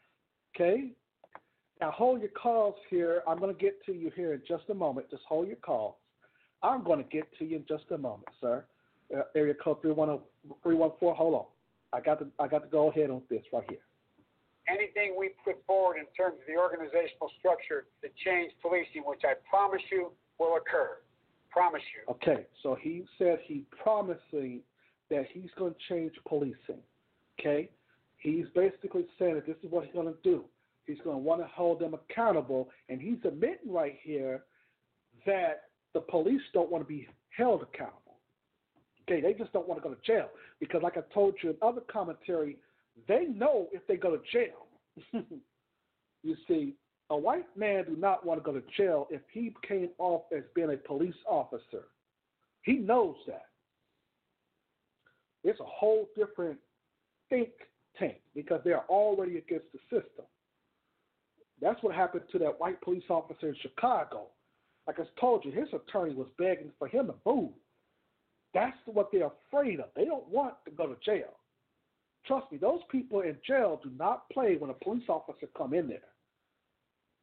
Okay? Now, hold your calls here. I'm going to get to you here in just a moment. Just hold your calls. I'm going to get to you in just a moment, sir. Uh, area code three one four. Hold on. I got to I got to go ahead on this right here. Anything we put forward in terms of the organizational structure to change policing, which I promise you will occur. Promise you. Okay, so he said he promising that he's going to change policing. Okay? He's basically saying that this is what he's going to do. He's going to want to hold them accountable, and he's admitting right here that the police don't want to be held accountable. Okay, they just don't want to go to jail because, like I told you in other commentary, they know if they go to jail. You see, a white man do not want to go to jail if he came off as being a police officer. He knows that. It's a whole different think tank because they're already against the system. That's what happened to that white police officer in Chicago. Like I told you, his attorney was begging for him to move. That's what they're afraid of. They don't want to go to jail. Trust me, those people in jail do not play when a police officer come in there.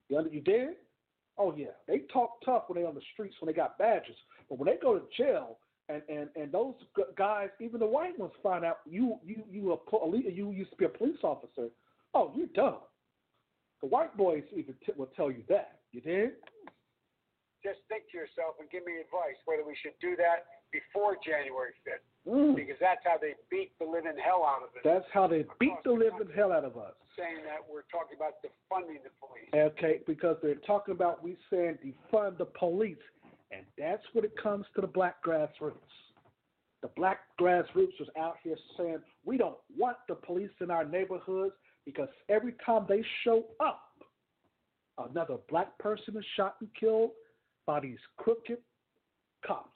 You, under, you did? Oh, yeah. They talk tough when they're on the streets, when they got badges. But when they go to jail, and, and, and those guys, even the white ones, find out you you you a police, you used to be a police officer, oh, you're dumb. The white boys even t- will tell you that. You did? Just think to yourself and give me advice whether we should do that before January fifth. Mm. Because that's how they beat the living hell out of us. That's how they beat the living hell out of us. Saying that we're talking about defunding the police. Okay, because they're talking about we saying defund the police. And that's when it comes to the black grassroots. The black grassroots was out here saying we don't want the police in our neighborhoods because every time they show up, another black person is shot and killed by these crooked cops.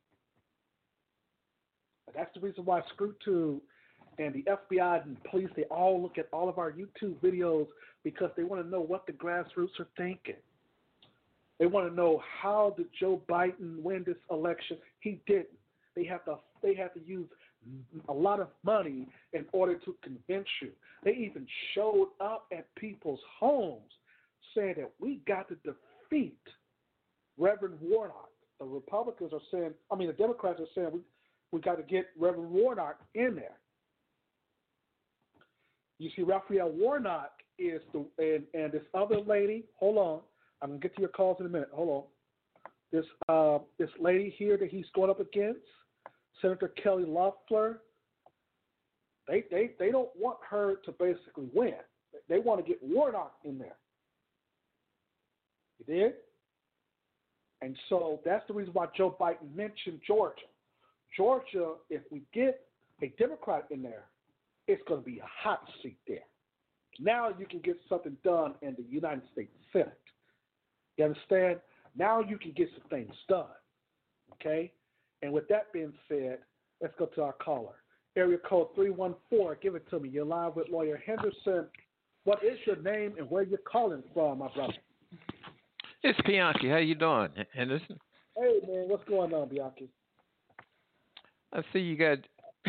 And that's the reason why ScrewTube and the F B I and police, they all look at all of our YouTube videos because they want to know what the grassroots are thinking. They want to know how did Joe Biden win this election? He didn't. They have to they have to use a lot of money in order to convince you. They even showed up at people's homes saying that we got to defeat Reverend Warnock. The Republicans are saying, I mean, the Democrats are saying we we got to get Reverend Warnock in there. You see, Raphael Warnock is the and, and this other lady. Hold on, I'm gonna get to your calls in a minute. Hold on. This uh, this lady here that he's going up against, Senator Kelly Loeffler. They they they don't want her to basically win. They want to get Warnock in there. You did? And so that's the reason why Joe Biden mentioned Georgia. Georgia, if we get a Democrat in there, it's going to be a hot seat there. Now you can get something done in the United States Senate. You understand? Now you can get some things done. Okay? And with that being said, let's go to our caller. Area code three one four. Give it to me. You're live with Lawyer Henderson. What is your name and where you're calling from, my brother? It's Bianchi. How you doing, Henderson? Hey, man. What's going on, Bianchi? I see you got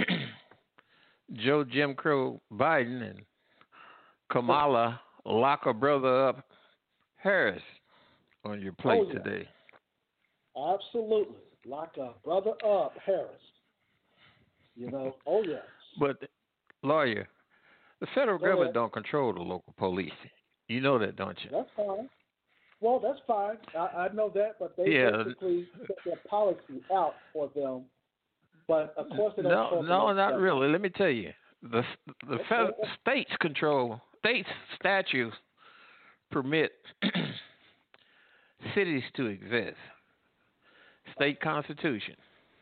Joe Jim Crow Biden and Kamala lock her brother up Harris on your plate oh, yeah. today. Absolutely. Lock a brother up Harris. You know, oh, yes. But, lawyer, the federal Go government ahead. don't control the local police. You know that, don't you? That's fine. Well, that's fine. I, I know that, but they Yeah. basically put their policy out for them. But, of course, they don't No, control no, the not government. really. Let me tell you. The the Okay. federal, states control, states statutes permit cities to exist. State constitution.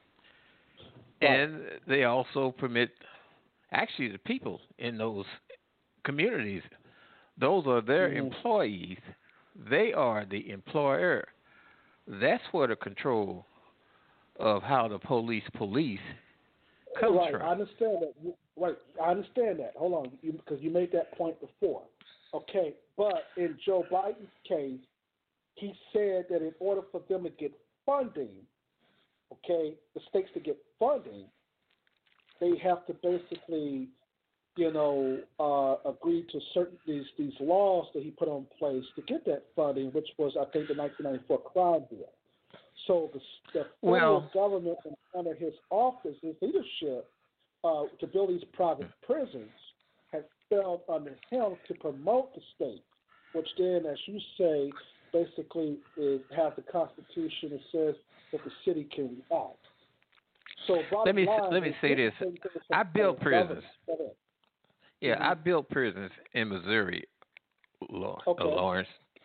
Right. And they also permit, actually, the people in those communities, those are their Mhm. employees. They are the employer. That's where the control of how the police police comes right, from. I understand that. You- Right, I understand that. Hold on, you, because you made that point before. Okay, but in Joe Biden's case, he said that in order for them to get funding, okay, the states to get funding, they have to basically, you know, uh, agree to certain these these laws that he put on place to get that funding, which was, I think, the nineteen ninety-four crime bill. So the, the federal Well- government, under his office, his leadership, uh, to build these private prisons, has fell under him to promote the state, which then, as you say, basically is, has the Constitution that says that the city can act. So Let me bottom line, let me is say this this. is from I the built prisons. government. Go ahead. Yeah, Mhm. I built prisons in Missouri, Law- Okay. uh, Lawrence.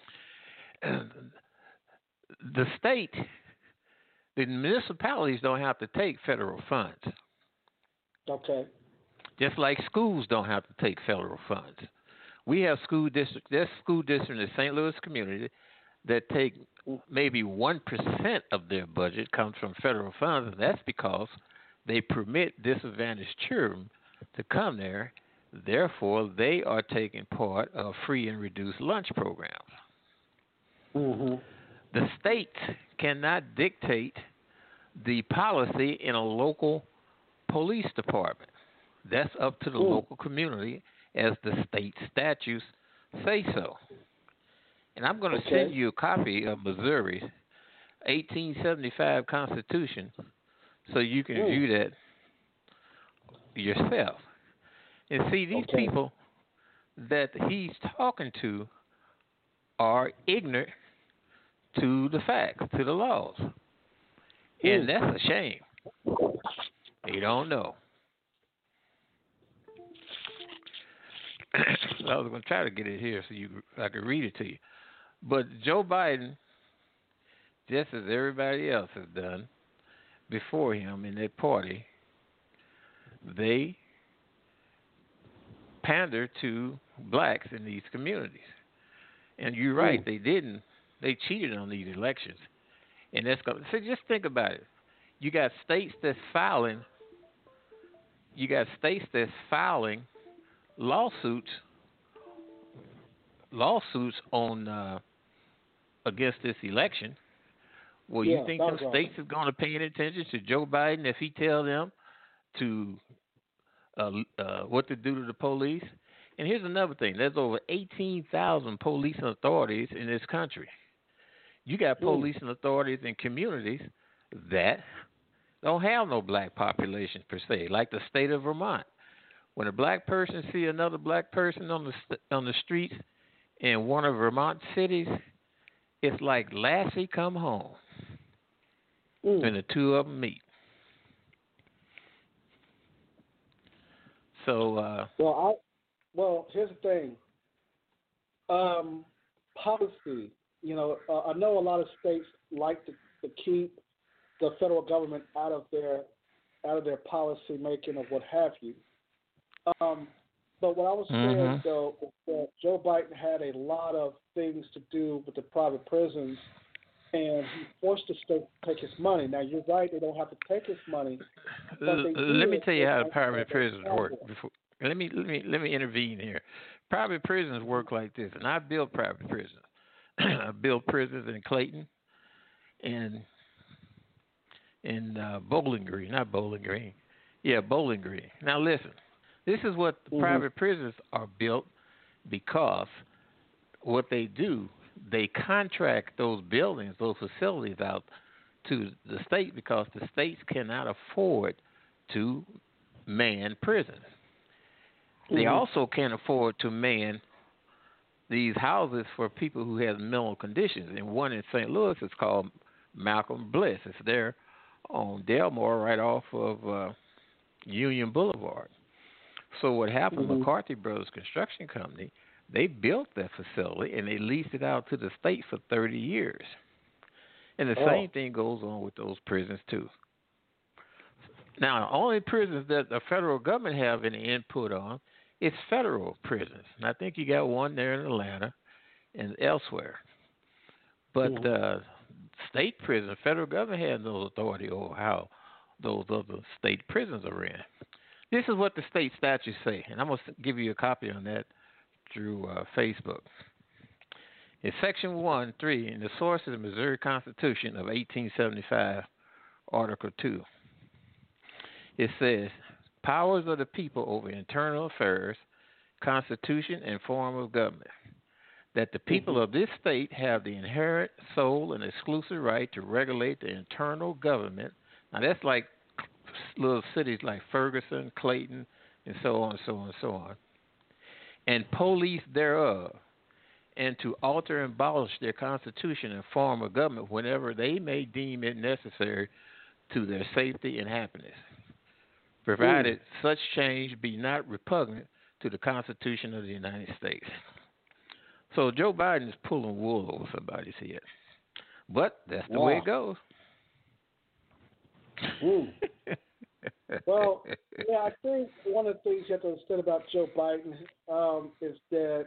And the state, the municipalities don't have to take federal funds, Okay. just like schools don't have to take federal funds. We have school districts, there's school districts in the Saint Louis community that take maybe one percent of their budget comes from federal funds, and that's because they permit disadvantaged children to come there. Therefore, they are taking part of free and reduced lunch programs. Mm-hmm. The state cannot dictate the policy in a local police department. That's up to the Mm. local community as the state statutes say so. And I'm going to Okay. send you a copy of Missouri's eighteen seventy-five Constitution so you can Mm. view that yourself. And see, these Okay. people that he's talking to are ignorant to the facts, to the laws. And Mm. that's a shame. They don't know. So I was going to try to get it here so you I could read it to you. But Joe Biden, just as everybody else has done before him in that party, they pander to blacks in these communities. And you're right, Mm. they didn't. They cheated on these elections. And that's going. So just think about it. You got states that's filing. You got states that's filing lawsuits, lawsuits on uh, against this election. Well, Yeah, you think that them was states awesome. are going to pay any attention to Joe Biden if he tell them to uh, uh, what to do to the police? And here's another thing: there's over eighteen thousand police and authorities in this country. You got Mm. police and authorities in communities that don't have no black population per se, like the state of Vermont. When a black person see another black person on the st- on the streets in one of Vermont cities, it's like Lassie come home, Mm. and the two of them meet. So, uh, Well, I well here's the thing. Um, policy. You know, uh, I know a lot of states like to, to keep the federal government out of their out of their policy making or what have you. Um, but what I was saying Mhm. though is that Joe Biden had a lot of things to do with the private prisons, and he forced the state to take his money. Now you're right; they don't have to take his money, but L- they let me did. tell you They how might private have prisons that work. power. Before, let me let me let me intervene here. Private prisons work like this, and I built private prisons. I built prisons in Clayton and in uh, Bowling Green, not Bowling Green. Yeah, Bowling Green. Now listen, this is what the Mhm. private prisons are built because what they do, they contract those buildings, those facilities out to the state because the states cannot afford to man prisons. They Mhm. also can't afford to man these houses for people who have mental conditions. And one in Saint Louis is called Malcolm Bliss. It's there on Delmore, right off of uh, Union Boulevard. So what happened? Mhm. McCarthy Brothers Construction Company, they built that facility and they leased it out to the state for thirty years. And the Oh. same thing goes on with those prisons too. Now, the only prisons that the federal government have any input on is federal prisons. And I think you got one there in Atlanta and elsewhere. But Mhm. uh, state prison, federal government has no authority over how those other state prisons are ran. This is what the state statutes say, and I'm going to give you a copy on that through uh, Facebook. It's Section one, three, and the source is the Missouri Constitution of eighteen seventy-five, Article two. It says, powers of the people over internal affairs, constitution, and form of government. That the people Mhm. of this state have the inherent, sole, and exclusive right to regulate the internal government. Now, that's like little cities like Ferguson, Clayton, and so on, so on, so on. And police thereof, and to alter and abolish their constitution and form of government whenever they may deem it necessary to their safety and happiness, provided Mm. such change be not repugnant to the Constitution of the United States. So Joe Biden is pulling wool over somebody's head. But that's the way Wow. it goes. Mm. Well, yeah, I think one of the things you have to understand about Joe Biden um, is that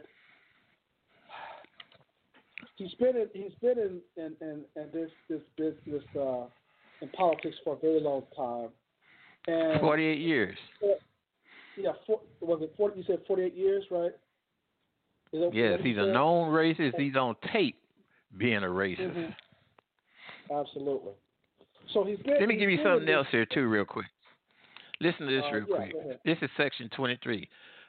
he's been in, he's been in, in, in, in this this business uh, in politics for a very long time. And forty-eight years. yeah, for, was it forty? You said forty-eight years, right? Is that, Yes, what you he's a said? known racist. He's on tape being a racist. Mm-hmm. Absolutely. So he's been. Let me he's give you been something in else this, here, too, real quick. Listen to this uh, real yeah, quick. go ahead. This is Section twenty-three.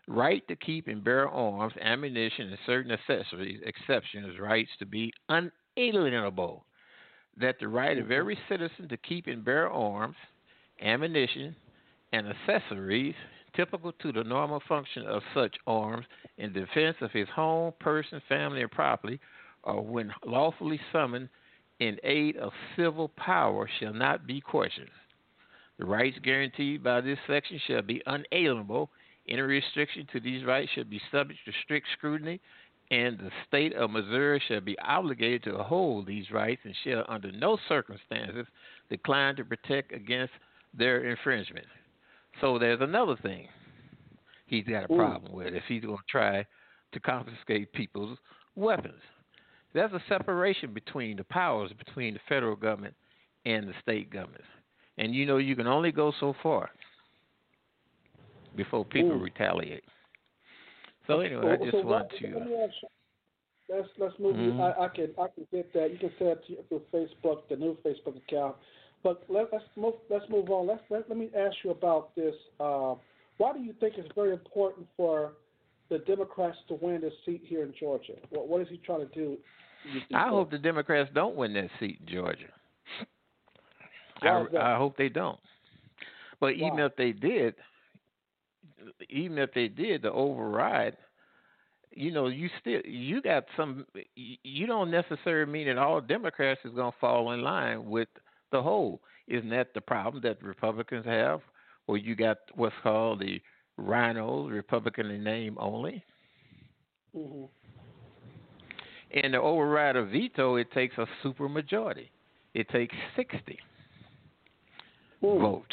right to keep and bear arms, ammunition, and certain accessories, exceptions, rights to be unalienable. That the right of every citizen to keep and bear arms, ammunition, and accessories typical to the normal function of such arms in defense of his home, person, family, or property, or when lawfully summoned in aid of civil power shall not be questioned. The rights guaranteed by this section shall be unalienable. Any restriction to these rights shall be subject to strict scrutiny, and the state of Missouri shall be obligated to uphold these rights and shall under no circumstances decline to protect against their infringement. So there's another thing he's got a problem Ooh. with if he's going to try to confiscate people's weapons. There's a separation between the powers between the federal government and the state government. And you know you can only go so far before people Ooh. retaliate. So anyway, so, I just so want what, to. Let me ask you, let's let's move. Mm-hmm. I, I can I can get that. You can send it to, through Facebook, the new Facebook account. But let, let's move. Let's move on. Let's let, let me ask you about this. Uh, why do you think it's very important for the Democrats to win this seat here in Georgia? What what is he trying to do? I that? hope the Democrats don't win that seat in Georgia. Why I, I hope they don't. But Why? even if they did, even if they did, the override, you know, you still you got some. You don't necessarily mean that all Democrats is going to fall in line with the whole. Isn't that the problem that Republicans have? Where you got what's called the rhinos, Republican in name only. Mm-hmm. And the override of veto, it takes a supermajority. It takes sixty Ooh. vote.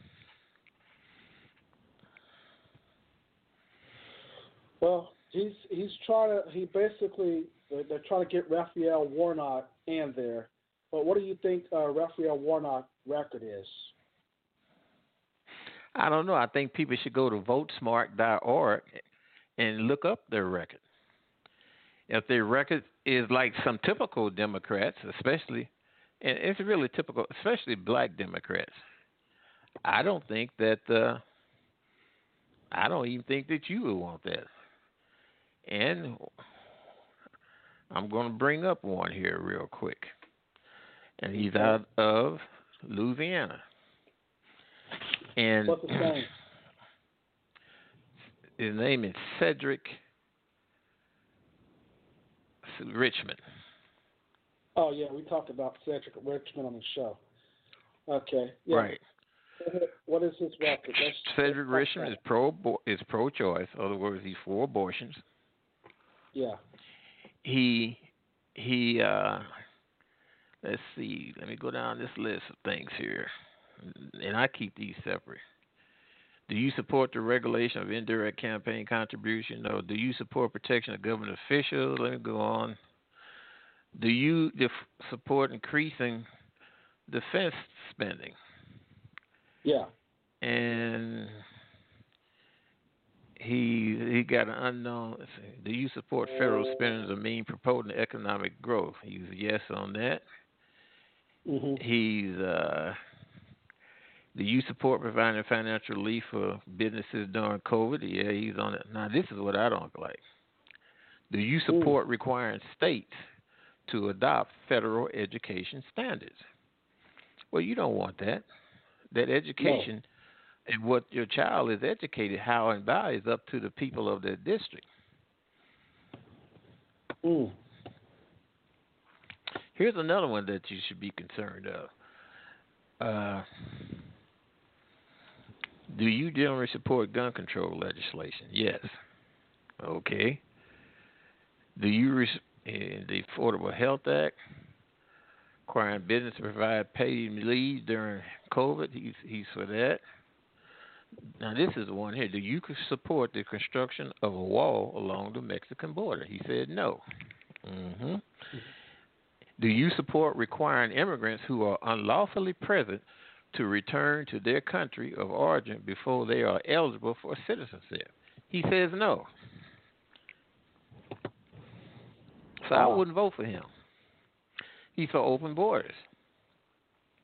Well, he's he's trying to. He basically they're trying to get Raphael Warnock in there. But what do you think uh, Raphael Warnock's record is? I don't know. I think people should go to vote smart dot org and look up their record. If their record is like some typical Democrats, especially, and it's really typical, especially black Democrats, I don't think that, uh, I don't even think that you would want that. And I'm going to bring up one here real quick. And he's out of Louisiana. And what's his name? His name is Cedric Richmond. Oh, yeah, we talked about Cedric Richmond on the show. Okay. Yeah. Right. What is his record? Let's, Cedric let's Richmond is pro is pro-choice. In other words, he's for abortions. Yeah. He he. Uh, let's see. Let me go down this list of things here, and I keep these separate. Do you support the regulation of indirect campaign contribution? Or do you support protection of government officials? Let me go on. Do you def- support increasing defense spending? Yeah. And he he got an unknown. Let's see, do you support federal spending as a means promoting economic growth? He's a yes on that. Mm-hmm. He's uh, do you support providing financial relief for businesses during COVID? Yeah, he's on it. Now, this is what I don't like. Do you support mm. requiring states to adopt federal education standards? Well, you don't want that. That education no. and what your child is educated, how and by, is up to the people of their district. Mm. Here's another one that you should be concerned of. Uh, do you generally support gun control legislation? Yes. Okay. Do you res- in the Affordable Health Act, requiring business to provide paid leave during COVID? He's he's for that. Now this is the one here. Do you support the construction of a wall along the Mexican border? He said no. Mm-hmm. Do you support requiring immigrants who are unlawfully present to return to their country of origin before they are eligible for citizenship? He says no. So I wouldn't vote for him. He's for open borders.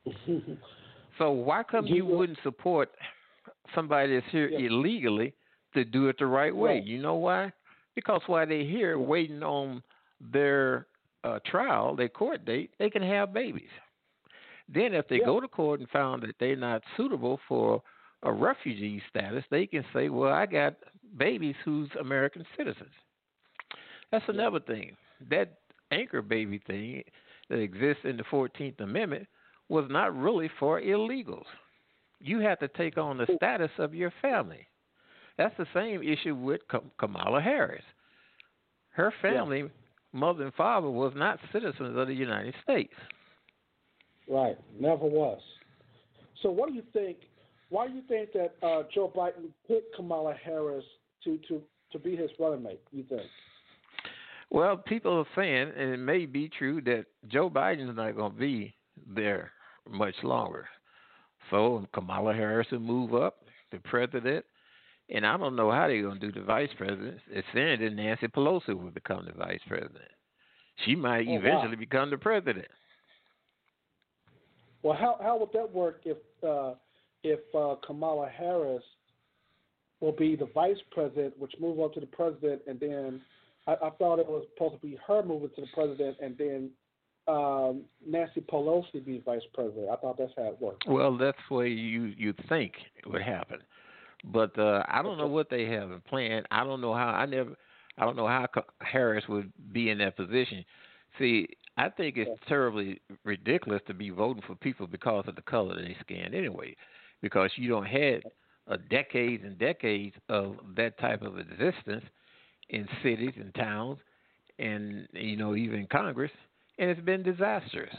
So why come you wouldn't support somebody that's here yeah. illegally to do it the right way. Right. You know why? Because while they're here waiting on their uh, trial, their court date, they can have babies. Then if they Yeah. go to court and found that they're not suitable for a refugee status, they can say, well, I got babies who's American citizens. That's another thing. That anchor baby thing that exists in the fourteenth Amendment was not really for illegals. You have to take on the status of your family. That's the same issue with Kamala Harris. Her family, yeah. mother and father, was not citizens of the United States. Right, never was. So what do you think, why do you think that uh, Joe Biden picked Kamala Harris to, to, to be his running mate, you think? Well, people are saying, and it may be true, that Joe Biden's not going to be there much longer. So Kamala Harris will move up to president, and I don't know how they're going to do the vice president. It's saying that Nancy Pelosi will become the vice president. She might oh, eventually wow. become the president. Well, how how would that work if uh, if uh, Kamala Harris will be the vice president, which move on to the president, and then I, I thought it was supposed to be her moving to the president, and then um, Nancy Pelosi be vice president. I thought that's how it worked. Well, that's the way you you think it would happen, but uh, I don't know what they have in plan. I don't know how. I never. I don't know how Harris would be in that position. See, I think it's terribly ridiculous to be voting for people because of the color of their skin anyway, because you don't had a decades and decades of that type of existence in cities and towns and, you know, even Congress, and it's been disastrous.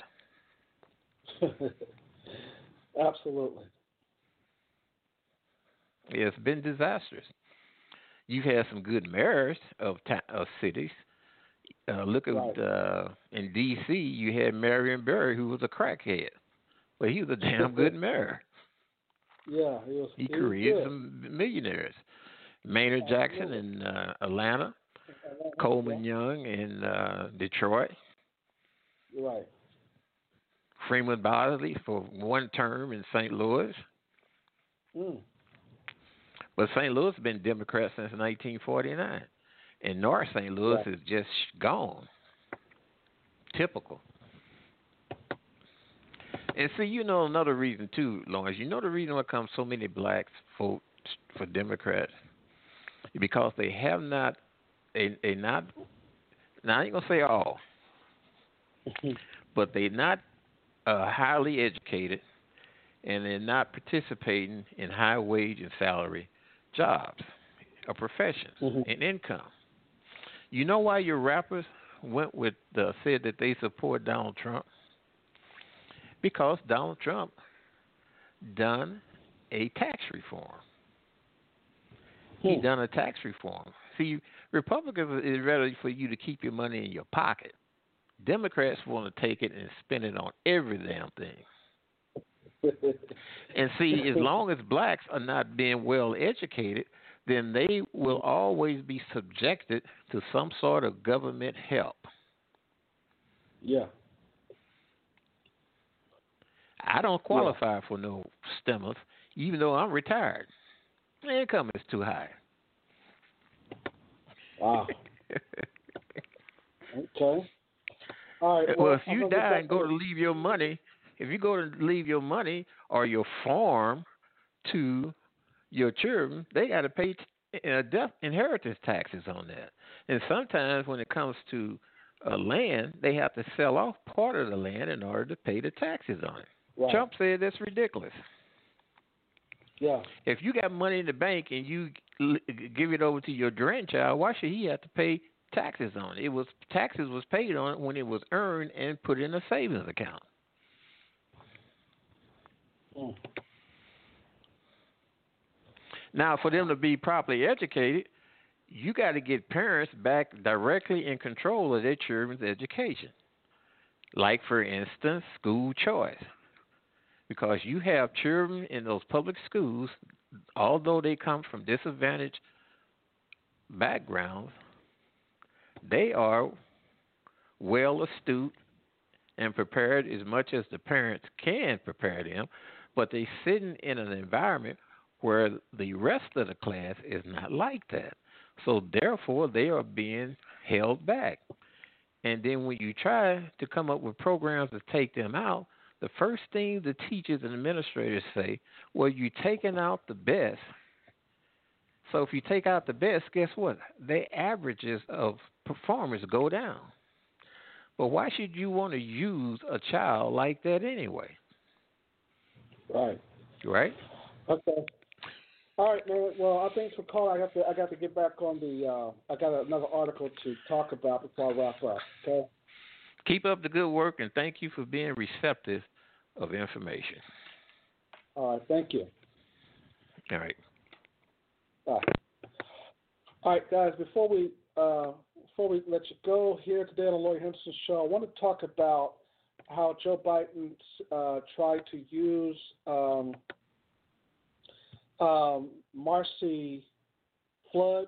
Absolutely. Yeah, it's been disastrous. You've had some good mayors of, ta- of cities. Uh, look at right. uh, in D C you had Marion Barry, who was a crackhead, but he was a damn good mayor. Yeah, he was. He, he created was some millionaires. Maynard Jackson in uh, Atlanta, Atlanta, Coleman yeah. Young in uh, Detroit. Right. Freeman Bosley for one term in Saint Louis. Mm. But Saint Louis has been Democrat since nineteen forty-nine. And North Saint Louis yeah. is just gone. Typical. And see, you know another reason too, Lawrence. You know the reason why comes so many blacks vote for Democrats? Because they have not, they they not. Now I ain't gonna say all, but they're not uh, highly educated, and they're not participating in high wage and salary jobs or professions mm-hmm. and income. You know why your rappers went with uh, said that they support Donald Trump? Because Donald Trump done a tax reform. Hmm. He done a tax reform. See, Republicans is ready for you to keep your money in your pocket. Democrats want to take it and spend it on every damn thing. And see, as long as blacks are not being well educated, then they will always be subjected to some sort of government help. Yeah. I don't qualify yeah. for no stimulus, even though I'm retired. My income is too high. Wow. Okay. All right. Well, Well, if you die and go to leave your money, if you go to leave your money or your farm to your children, they got to pay t- uh, death inheritance taxes on that. And sometimes when it comes to uh, land, they have to sell off part of the land in order to pay the taxes on it. Right. Trump said that's ridiculous. Yeah. If you got money in the bank and you l- give it over to your grandchild, why should he have to pay taxes on it? It was taxes was paid on it when it was earned and put in a savings account. Mm. Now, for them to be properly educated, you got to get parents back directly in control of their children's education. Like, for instance, school choice. Because you have children in those public schools, although they come from disadvantaged backgrounds, they are well astute and prepared as much as the parents can prepare them, but they're sitting in an environment where the rest of the class is not like that. So therefore, they are being held back. And then when you try to come up with programs to take them out, the first thing the teachers and administrators say, well, you're taking out the best. So if you take out the best, guess what? The averages of performers go down. But why should you want to use a child like that anyway? Right. Right? Okay. All right, man. Well, I think for calling, I got to I got to get back on the. Uh, I got another article to talk about before I wrap up. Okay. Keep up the good work, and thank you for being receptive of information. All right. Thank you. All right. All right. All right, guys. Before we uh, before we let you go here today on the Lloyd Henderson Show, I want to talk about how Joe Biden uh, tried to use. Um, Um, Marcy Fudge.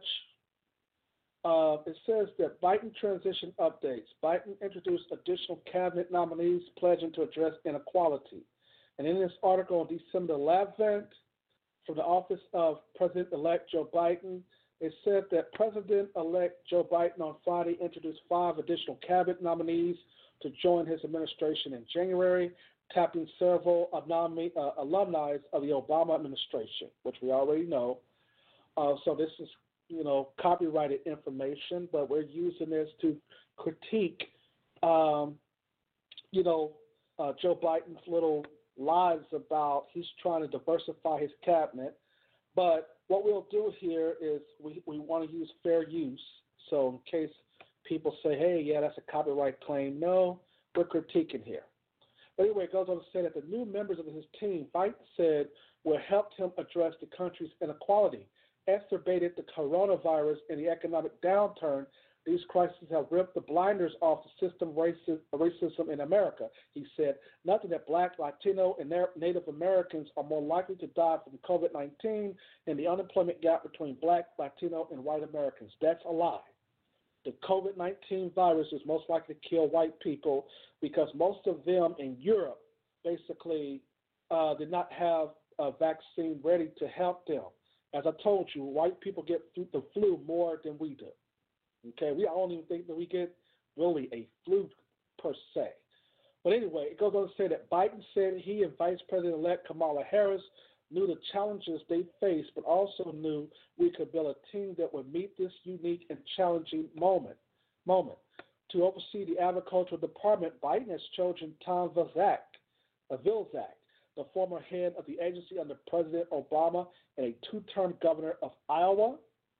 Uh, it says that Biden transition updates. Biden introduced additional cabinet nominees pledging to address inequality. And in this article on December eleventh, from the office of President-elect Joe Biden, it said that President-elect Joe Biden on Friday introduced five additional cabinet nominees to join his administration in January, tapping several alumni, uh, alumni of the Obama administration, which we already know. Uh, so this is, you know, copyrighted information, but we're using this to critique, um, you know, uh, Joe Biden's little lies about he's trying to diversify his cabinet. But what we'll do here is we, we want to use fair use. So in case people say, hey, yeah, that's a copyright claim, no, we're critiquing here. But anyway, it goes on to say that the new members of his team, Biden said, will help him address the country's inequality, exacerbated the coronavirus and the economic downturn. These crises have ripped the blinders off the system of racism in America. He said, nothing that Black, Latino, and Native Americans are more likely to die from COVID nineteen and the unemployment gap between Black, Latino, and white Americans. That's a lie. The COVID nineteen virus is most likely to kill white people because most of them in Europe basically uh, did not have a vaccine ready to help them. As I told you, white people get the flu more than we do. Okay, we don't even think that we get really a flu per se. But anyway, it goes on to say that Biden said he and Vice President-elect Kamala Harris knew the challenges they faced, but also knew we could build a team that would meet this unique and challenging moment. Moment. To oversee the Agricultural Department, Biden has chosen Tom Vilsack, uh, Vilsack, the former head of the agency under President Obama and a two-term governor of Iowa.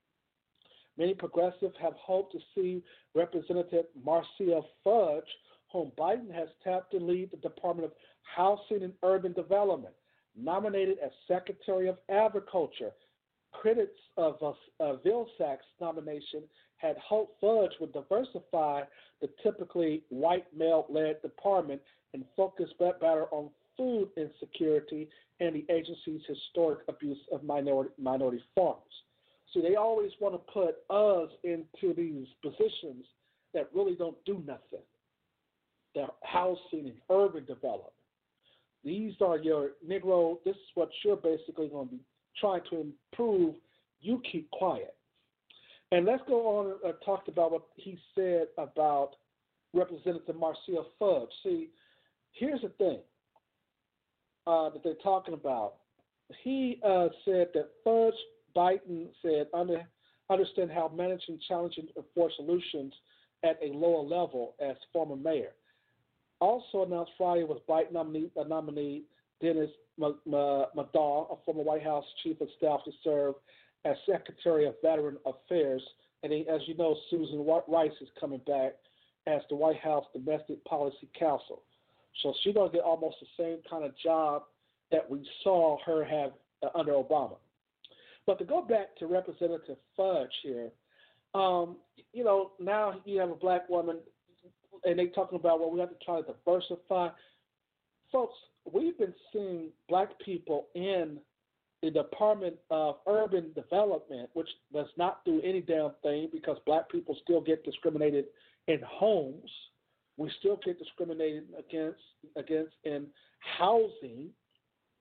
Many progressives have hoped to see Representative Marcia Fudge, whom Biden has tapped to lead the Department of Housing and Urban Development, nominated as Secretary of Agriculture. Critics of uh, uh, Vilsack's nomination had hoped Fudge would diversify the typically white male-led department and focus better on food insecurity and the agency's historic abuse of minority, minority farmers. See, they always want to put us into these positions that really don't do nothing. They're housing and urban development. These are your Negro, this is what you're basically going to be trying to improve. You keep quiet. And let's go on and uh, talk about what he said about Representative Marcia Fudge. See, here's the thing uh, that they're talking about. He uh, said that Fudge, Biden said, under, understand how managing challenging for solutions at a lower level as former mayor. Also announced Friday was Biden nominee, uh, nominee Dennis Madaw, a former White House chief of staff, to serve as Secretary of Veteran Affairs. And he, as you know, Susan Rice is coming back as the White House Domestic Policy Counsel. So she's going to get almost the same kind of job that we saw her have uh, under Obama. But to go back to Representative Fudge here, um, you know, now you have a black woman, and they're talking about, well, we have to try to diversify. Folks, we've been seeing black people in the Department of Urban Development, which does not do any damn thing because black people still get discriminated in homes. We still get discriminated against against in housing.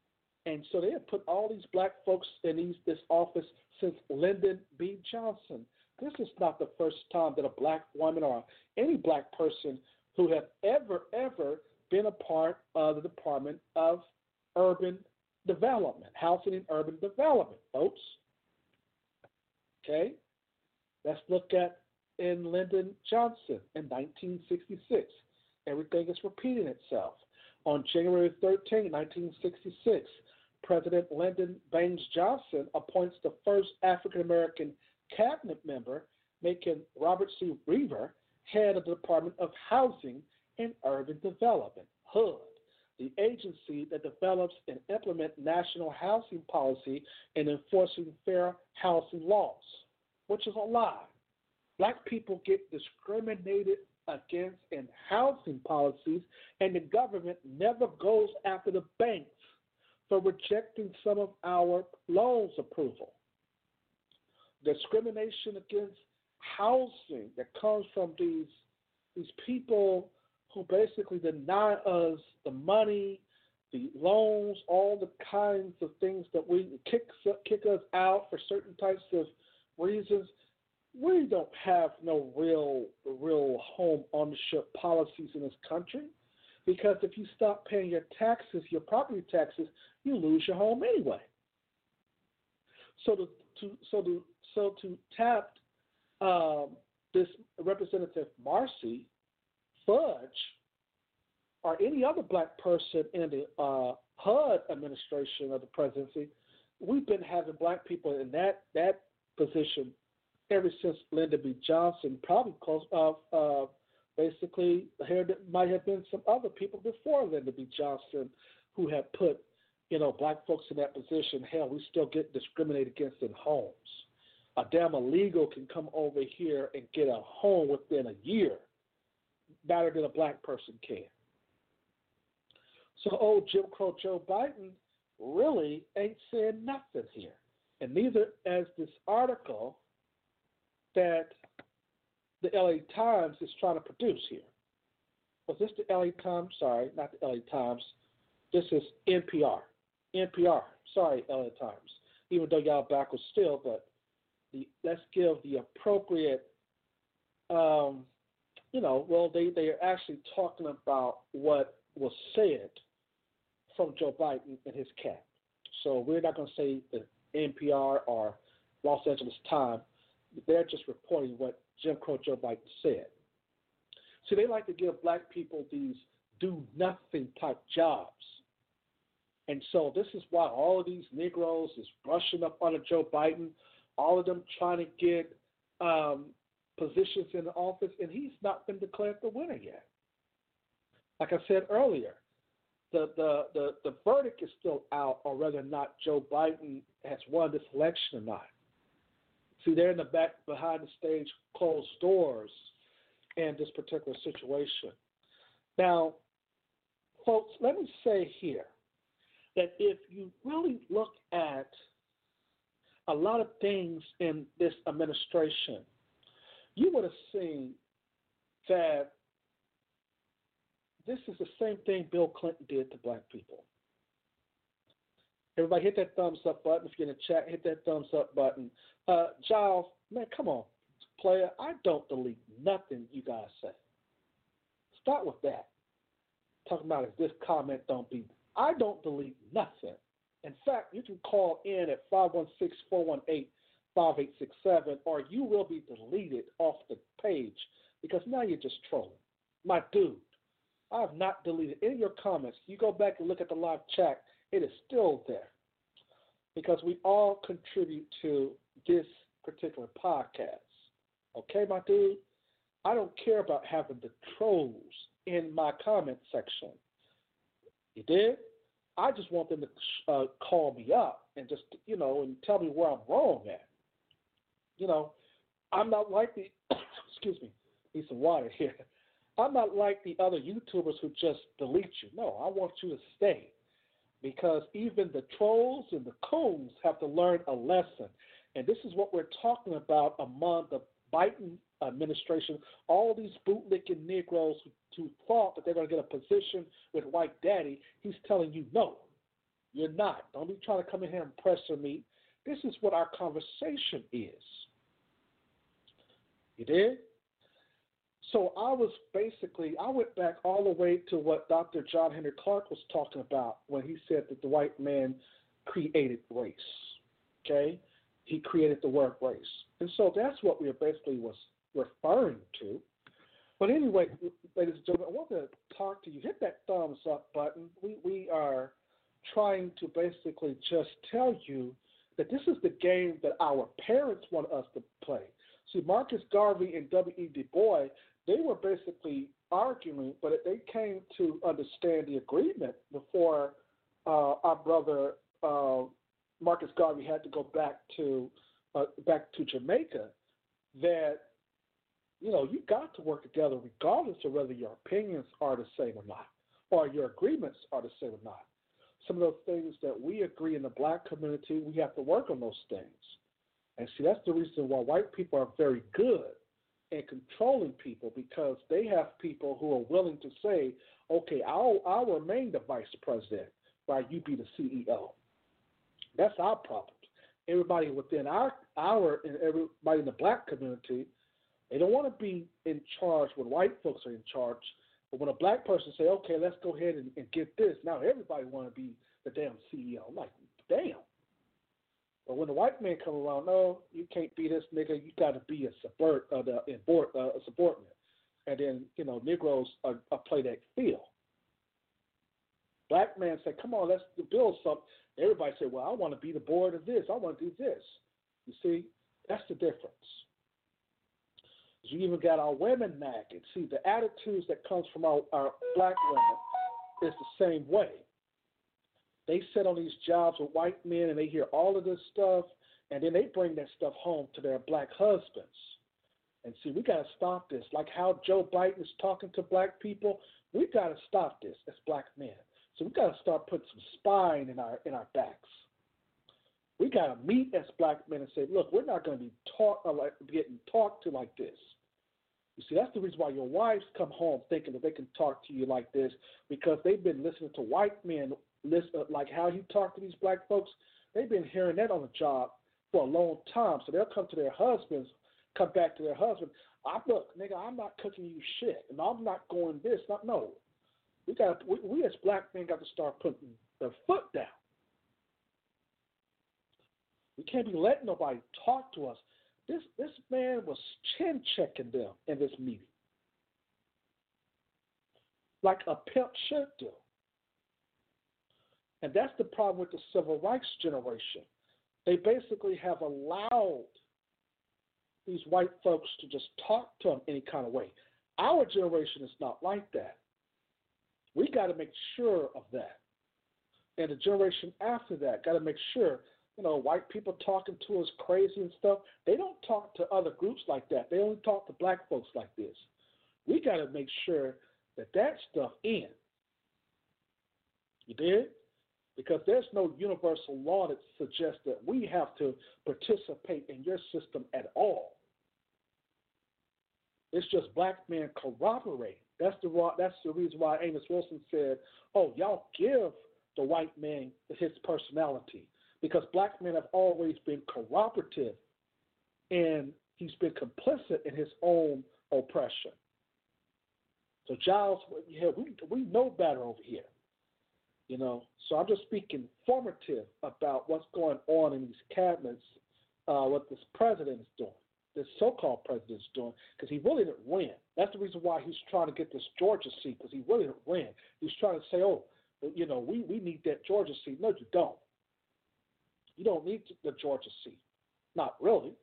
And so they have put all these black folks in these, this office since Lyndon B. Johnson. This is not the first time that a black woman or any black person who have ever, ever been a part of the Department of Urban Development, Housing and Urban Development, folks. Okay? Let's look at in Lyndon Johnson in nineteen sixty-six. Everything is repeating itself. On January thirteenth, nineteen sixty-six, President Lyndon Baines Johnson appoints the first African-American cabinet member, making Robert C. Weaver head of the Department of Housing and Urban Development, H U D, the agency that develops and implements national housing policy and enforcing fair housing laws, which is a lie. Black people get discriminated against in housing policies, and the government never goes after the banks for rejecting some of our loans approval. Discrimination against housing that comes from these these people who basically deny us the money, the loans, all the kinds of things that we kick kick us out for certain types of reasons. We don't have no real real home ownership policies in this country, because if you stop paying your taxes, your property taxes, you lose your home anyway. So to, to so to so to tap um, this Representative Marcy Fudge or any other black person in the uh, H U D administration of the presidency, we've been having black people in that that position ever since Lyndon B. Johnson, probably close of uh, basically here there might have been some other people before Lyndon B. Johnson who have put, you know, black folks in that position. Hell, we still get discriminated against in homes. A damn illegal can come over here and get a home within a year, better than a black person can. So old Jim Crow Joe Biden really ain't saying nothing here. And neither as this article that the L A Times is trying to produce here. Was this the L A Times? Sorry, not the L A Times. This is N P R. N P R. Sorry, L A Times. Even though y'all backwards still, but the, let's give the appropriate, um, you know, well, they, they are actually talking about what was said from Joe Biden in his cap. So we're not going to say the N P R or Los Angeles Times. They're just reporting what Jim Crow Joe Biden said. So they like to give black people these do-nothing type jobs. And so this is why all of these Negroes is brushing up on Joe Biden, all of them trying to get um, positions in the office, and he's not been declared the winner yet. Like I said earlier, the, the, the, the verdict is still out on whether or not Joe Biden has won this election or not. See, they're in the back, behind the stage, closed doors in this particular situation. Now, folks, let me say here that if you really look at a lot of things in this administration, you would have seen that this is the same thing Bill Clinton did to black people. Everybody hit that thumbs up button. If you're in the chat, hit that thumbs up button. Uh, Giles, man, come on, player. I don't delete nothing you guys say. Start with that. Talking about if this comment don't be. I don't delete nothing. In fact, you can call in at five one six, four one eight, five eight six seven, or you will be deleted off the page because now you're just trolling. My dude, I have not deleted any of your comments. You go back and look at the live chat. It is still there because we all contribute to this particular podcast. Okay, my dude? I don't care about having the trolls in my comment section. You did? I just want them to uh, call me up and just, you know, and tell me where I'm wrong at. You know, I'm not like the, excuse me, need some water here. I'm not like the other YouTubers who just delete you. No, I want you to stay. Because even the trolls and the coons have to learn a lesson. And this is what we're talking about among the Biden administration. All these bootlicking Negroes who, who thought that they're going to get a position with White Daddy, he's telling you no. You're not. Don't be trying to come in here and pressure me. This is what our conversation is. You did? So I was basically, I went back all the way to what Doctor John Henry Clark was talking about when he said that the white man created race. Okay? He created the word race. And so that's what we basically was referring to. But anyway, ladies and gentlemen, I want to talk to you. Hit that thumbs up button. We we are trying to basically just tell you that this is the game that our parents want us to play. See, Marcus Garvey and W E Du Bois, they were basically arguing, but they came to understand the agreement before uh, our brother uh, Marcus Garvey had to go back to uh, back to Jamaica. That you know you got to work together regardless of whether your opinions are the same or not, or your agreements are the same or not. Some of those things that we agree in the black community, we have to work on those things. And see, that's the reason why white people are very good in controlling people, because they have people who are willing to say, okay, I'll, I'll remain the vice president while you be the C E O. That's our problem. Everybody within our, our and everybody in the black community, they don't want to be in charge when white folks are in charge. But when a black person say, okay, let's go ahead and, and get this, now everybody want to be the damn C E O. I'm like, damn. But when the white man come around, no, you can't be this nigga. You got to be a subvert, uh, the, uh, a subordinate. And then, you know, Negroes uh, uh, play that field. Black man say, come on, let's build something. Everybody say, well, I want to be the board of this. I want to do this. You see, that's the difference. You even got our women nagging. See, the attitudes that comes from our, our black women is the same way. They sit on these jobs with white men and they hear all of this stuff, and then they bring that stuff home to their black husbands. And see, we got to stop this. Like how Joe Biden is talking to black people, we got to stop this as black men. So we got to start putting some spine in our in our backs. We got to meet as black men and say, look, we're not going to be taught uh, like getting talked to like this. You see, that's the reason why your wives come home thinking that they can talk to you like this, because they've been listening to white men listen, like how you talk to these black folks. They've been hearing that on the job for a long time. So they'll come to their husbands, come back to their husband. I look, nigga, I'm not cooking you shit, and I'm not going this. Not no. We got we, we as black men got to start putting the foot down. We can't be letting nobody talk to us. This this man was chin checking them in this meeting, like a pimp should do. And that's the problem with the civil rights generation. They basically have allowed these white folks to just talk to them any kind of way. Our generation is not like that. We got to make sure of that. And the generation after that got to make sure, you know, white people talking to us crazy and stuff, they don't talk to other groups like that. They only talk to black folks like this. We got to make sure that that stuff ends. You did? Because there's no universal law that suggests that we have to participate in your system at all. It's just black men corroborating. That's the that's the reason why Amos Wilson said, "Oh, y'all give the white man his personality," because black men have always been corroborative, and he's been complicit in his own oppression. So Giles, yeah, we we know better over here. You know, so I'm just speaking formative about what's going on in these cabinets, uh, what this president is doing, this so-called president is doing, because he really didn't win. That's the reason why he's trying to get this Georgia seat, because he really didn't win. He's trying to say, oh, you know, we, we need that Georgia seat. No, you don't. You don't need the Georgia seat. Not really.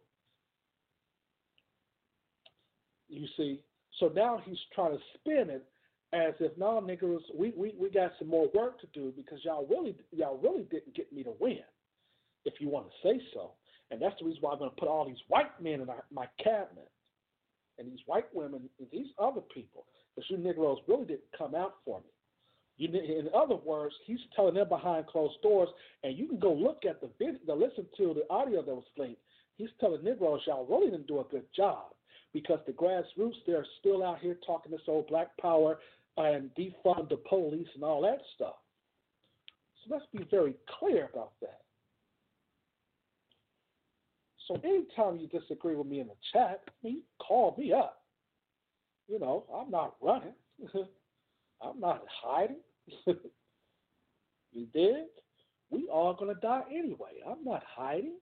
You see, so now he's trying to spin it as if, no, niggas, we, we, we got some more work to do because y'all really y'all really didn't get me to win, if you want to say so. And that's the reason why I'm going to put all these white men in our, my cabinet and these white women and these other people, because you Negroes really didn't come out for me. You, in other words, he's telling them behind closed doors, and you can go look at the video, the listen to the audio that was played. He's telling Negroes, y'all really didn't do a good job, because the grassroots, they're still out here talking this old black power and defund the police and all that stuff. So let's be very clear about that. So anytime you disagree with me in the chat, I mean, call me up. You know, I'm not running. I'm not hiding. You dig? We all gonna die anyway. I'm not hiding.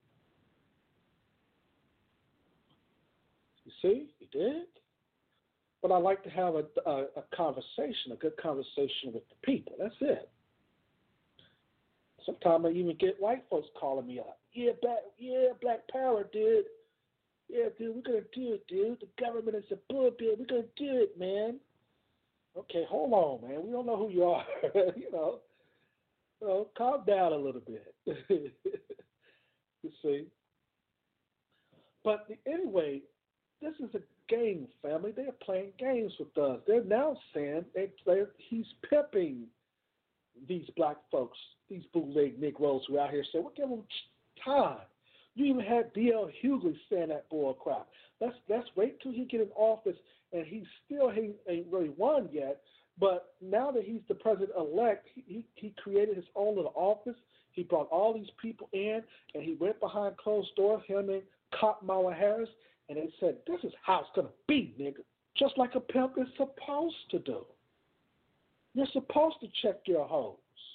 You see? You dig? But I like to have a, a, a conversation, a good conversation with the people. That's it. Sometimes I even get white folks calling me up. Yeah, black, yeah, Black Power, dude. Yeah, dude, we're gonna do it, dude. The government is a bull, dude. We're gonna do it, man. Okay, hold on, man. We don't know who you are. you know, you know, calm down a little bit. You see. But anyway, this is a game, family. They're playing games with us. They're now saying they, they're, he's pimping these black folks, these bootleg Negroes who are out here saying, we'll give them time. You even had D L Hughley saying that bull crap. Let's, let's wait till he get in office, and he still ain't, ain't really won yet. But now that he's the president-elect, he, he, he created his own little office. He brought all these people in, and he went behind closed doors, him and Kamala Harris, and they said, this is how it's going to be, nigga. Just like a pimp is supposed to do. You're supposed to check your hoes.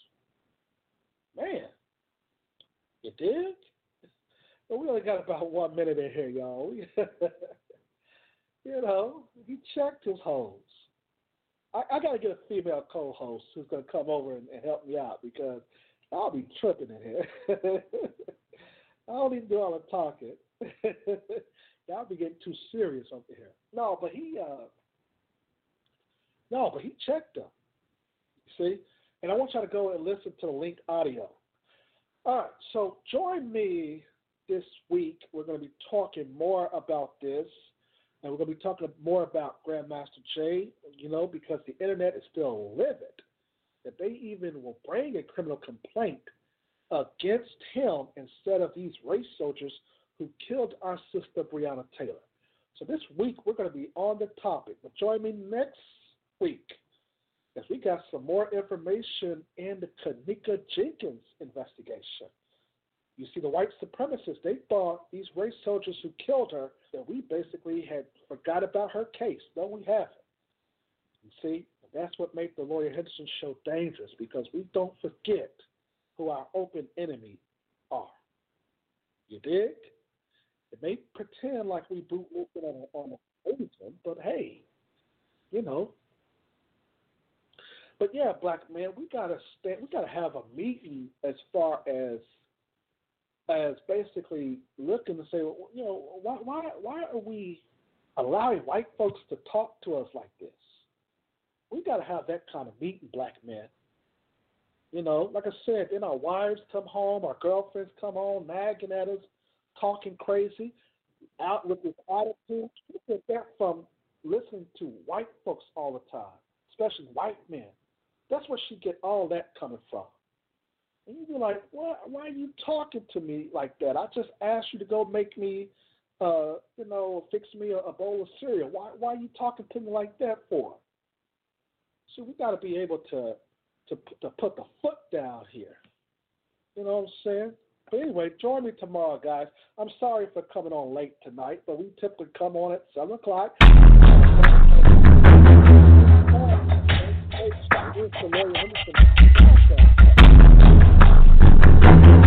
Man, you dig? Well, we only got about one minute in here, y'all. You know, he checked his hoes. I, I got to get a female co-host who's going to come over and, and help me out because I'll be tripping in here. I don't even do all the talking. Y'all be getting too serious over here. No, but he, uh, no, but he checked them. See, and I want y'all to go and listen to the link audio. All right, so join me this week. We're going to be talking more about this, and we're going to be talking more about Grandmaster Jay. You know, because the internet is still livid that they even will bring a criminal complaint against him instead of these race soldiers who killed our sister Breonna Taylor. So this week we're going to be on the topic. But join me next week as we got some more information in the Kenneka Jenkins investigation. You see, the white supremacists, they thought these race soldiers who killed her, that we basically had forgot about her case. No, we haven't. You see, that's what made the Lawyer Henderson show dangerous, because we don't forget who our open enemy are. You dig? It may pretend like we boot open on a, on a agent, but hey, you know. But yeah, black man, we gotta stand. We gotta have a meeting as far as as basically looking to say, well, you know, why why why are we allowing white folks to talk to us like this? We gotta have that kind of meeting, black men. You know, like I said, then our wives come home, our girlfriends come home, nagging at us, talking crazy, out with this attitude. We get that from listening to white folks all the time, especially white men. That's where she get all that coming from. And you be like, why, why are you talking to me like that? I just asked you to go make me, uh, you know, fix me a, a bowl of cereal. Why, why are you talking to me like that for? So we got to be able to, to to put the foot down here. You know what I'm saying? But anyway, join me tomorrow, guys. I'm sorry for coming on late tonight, but we typically come on at seven o'clock. Hey,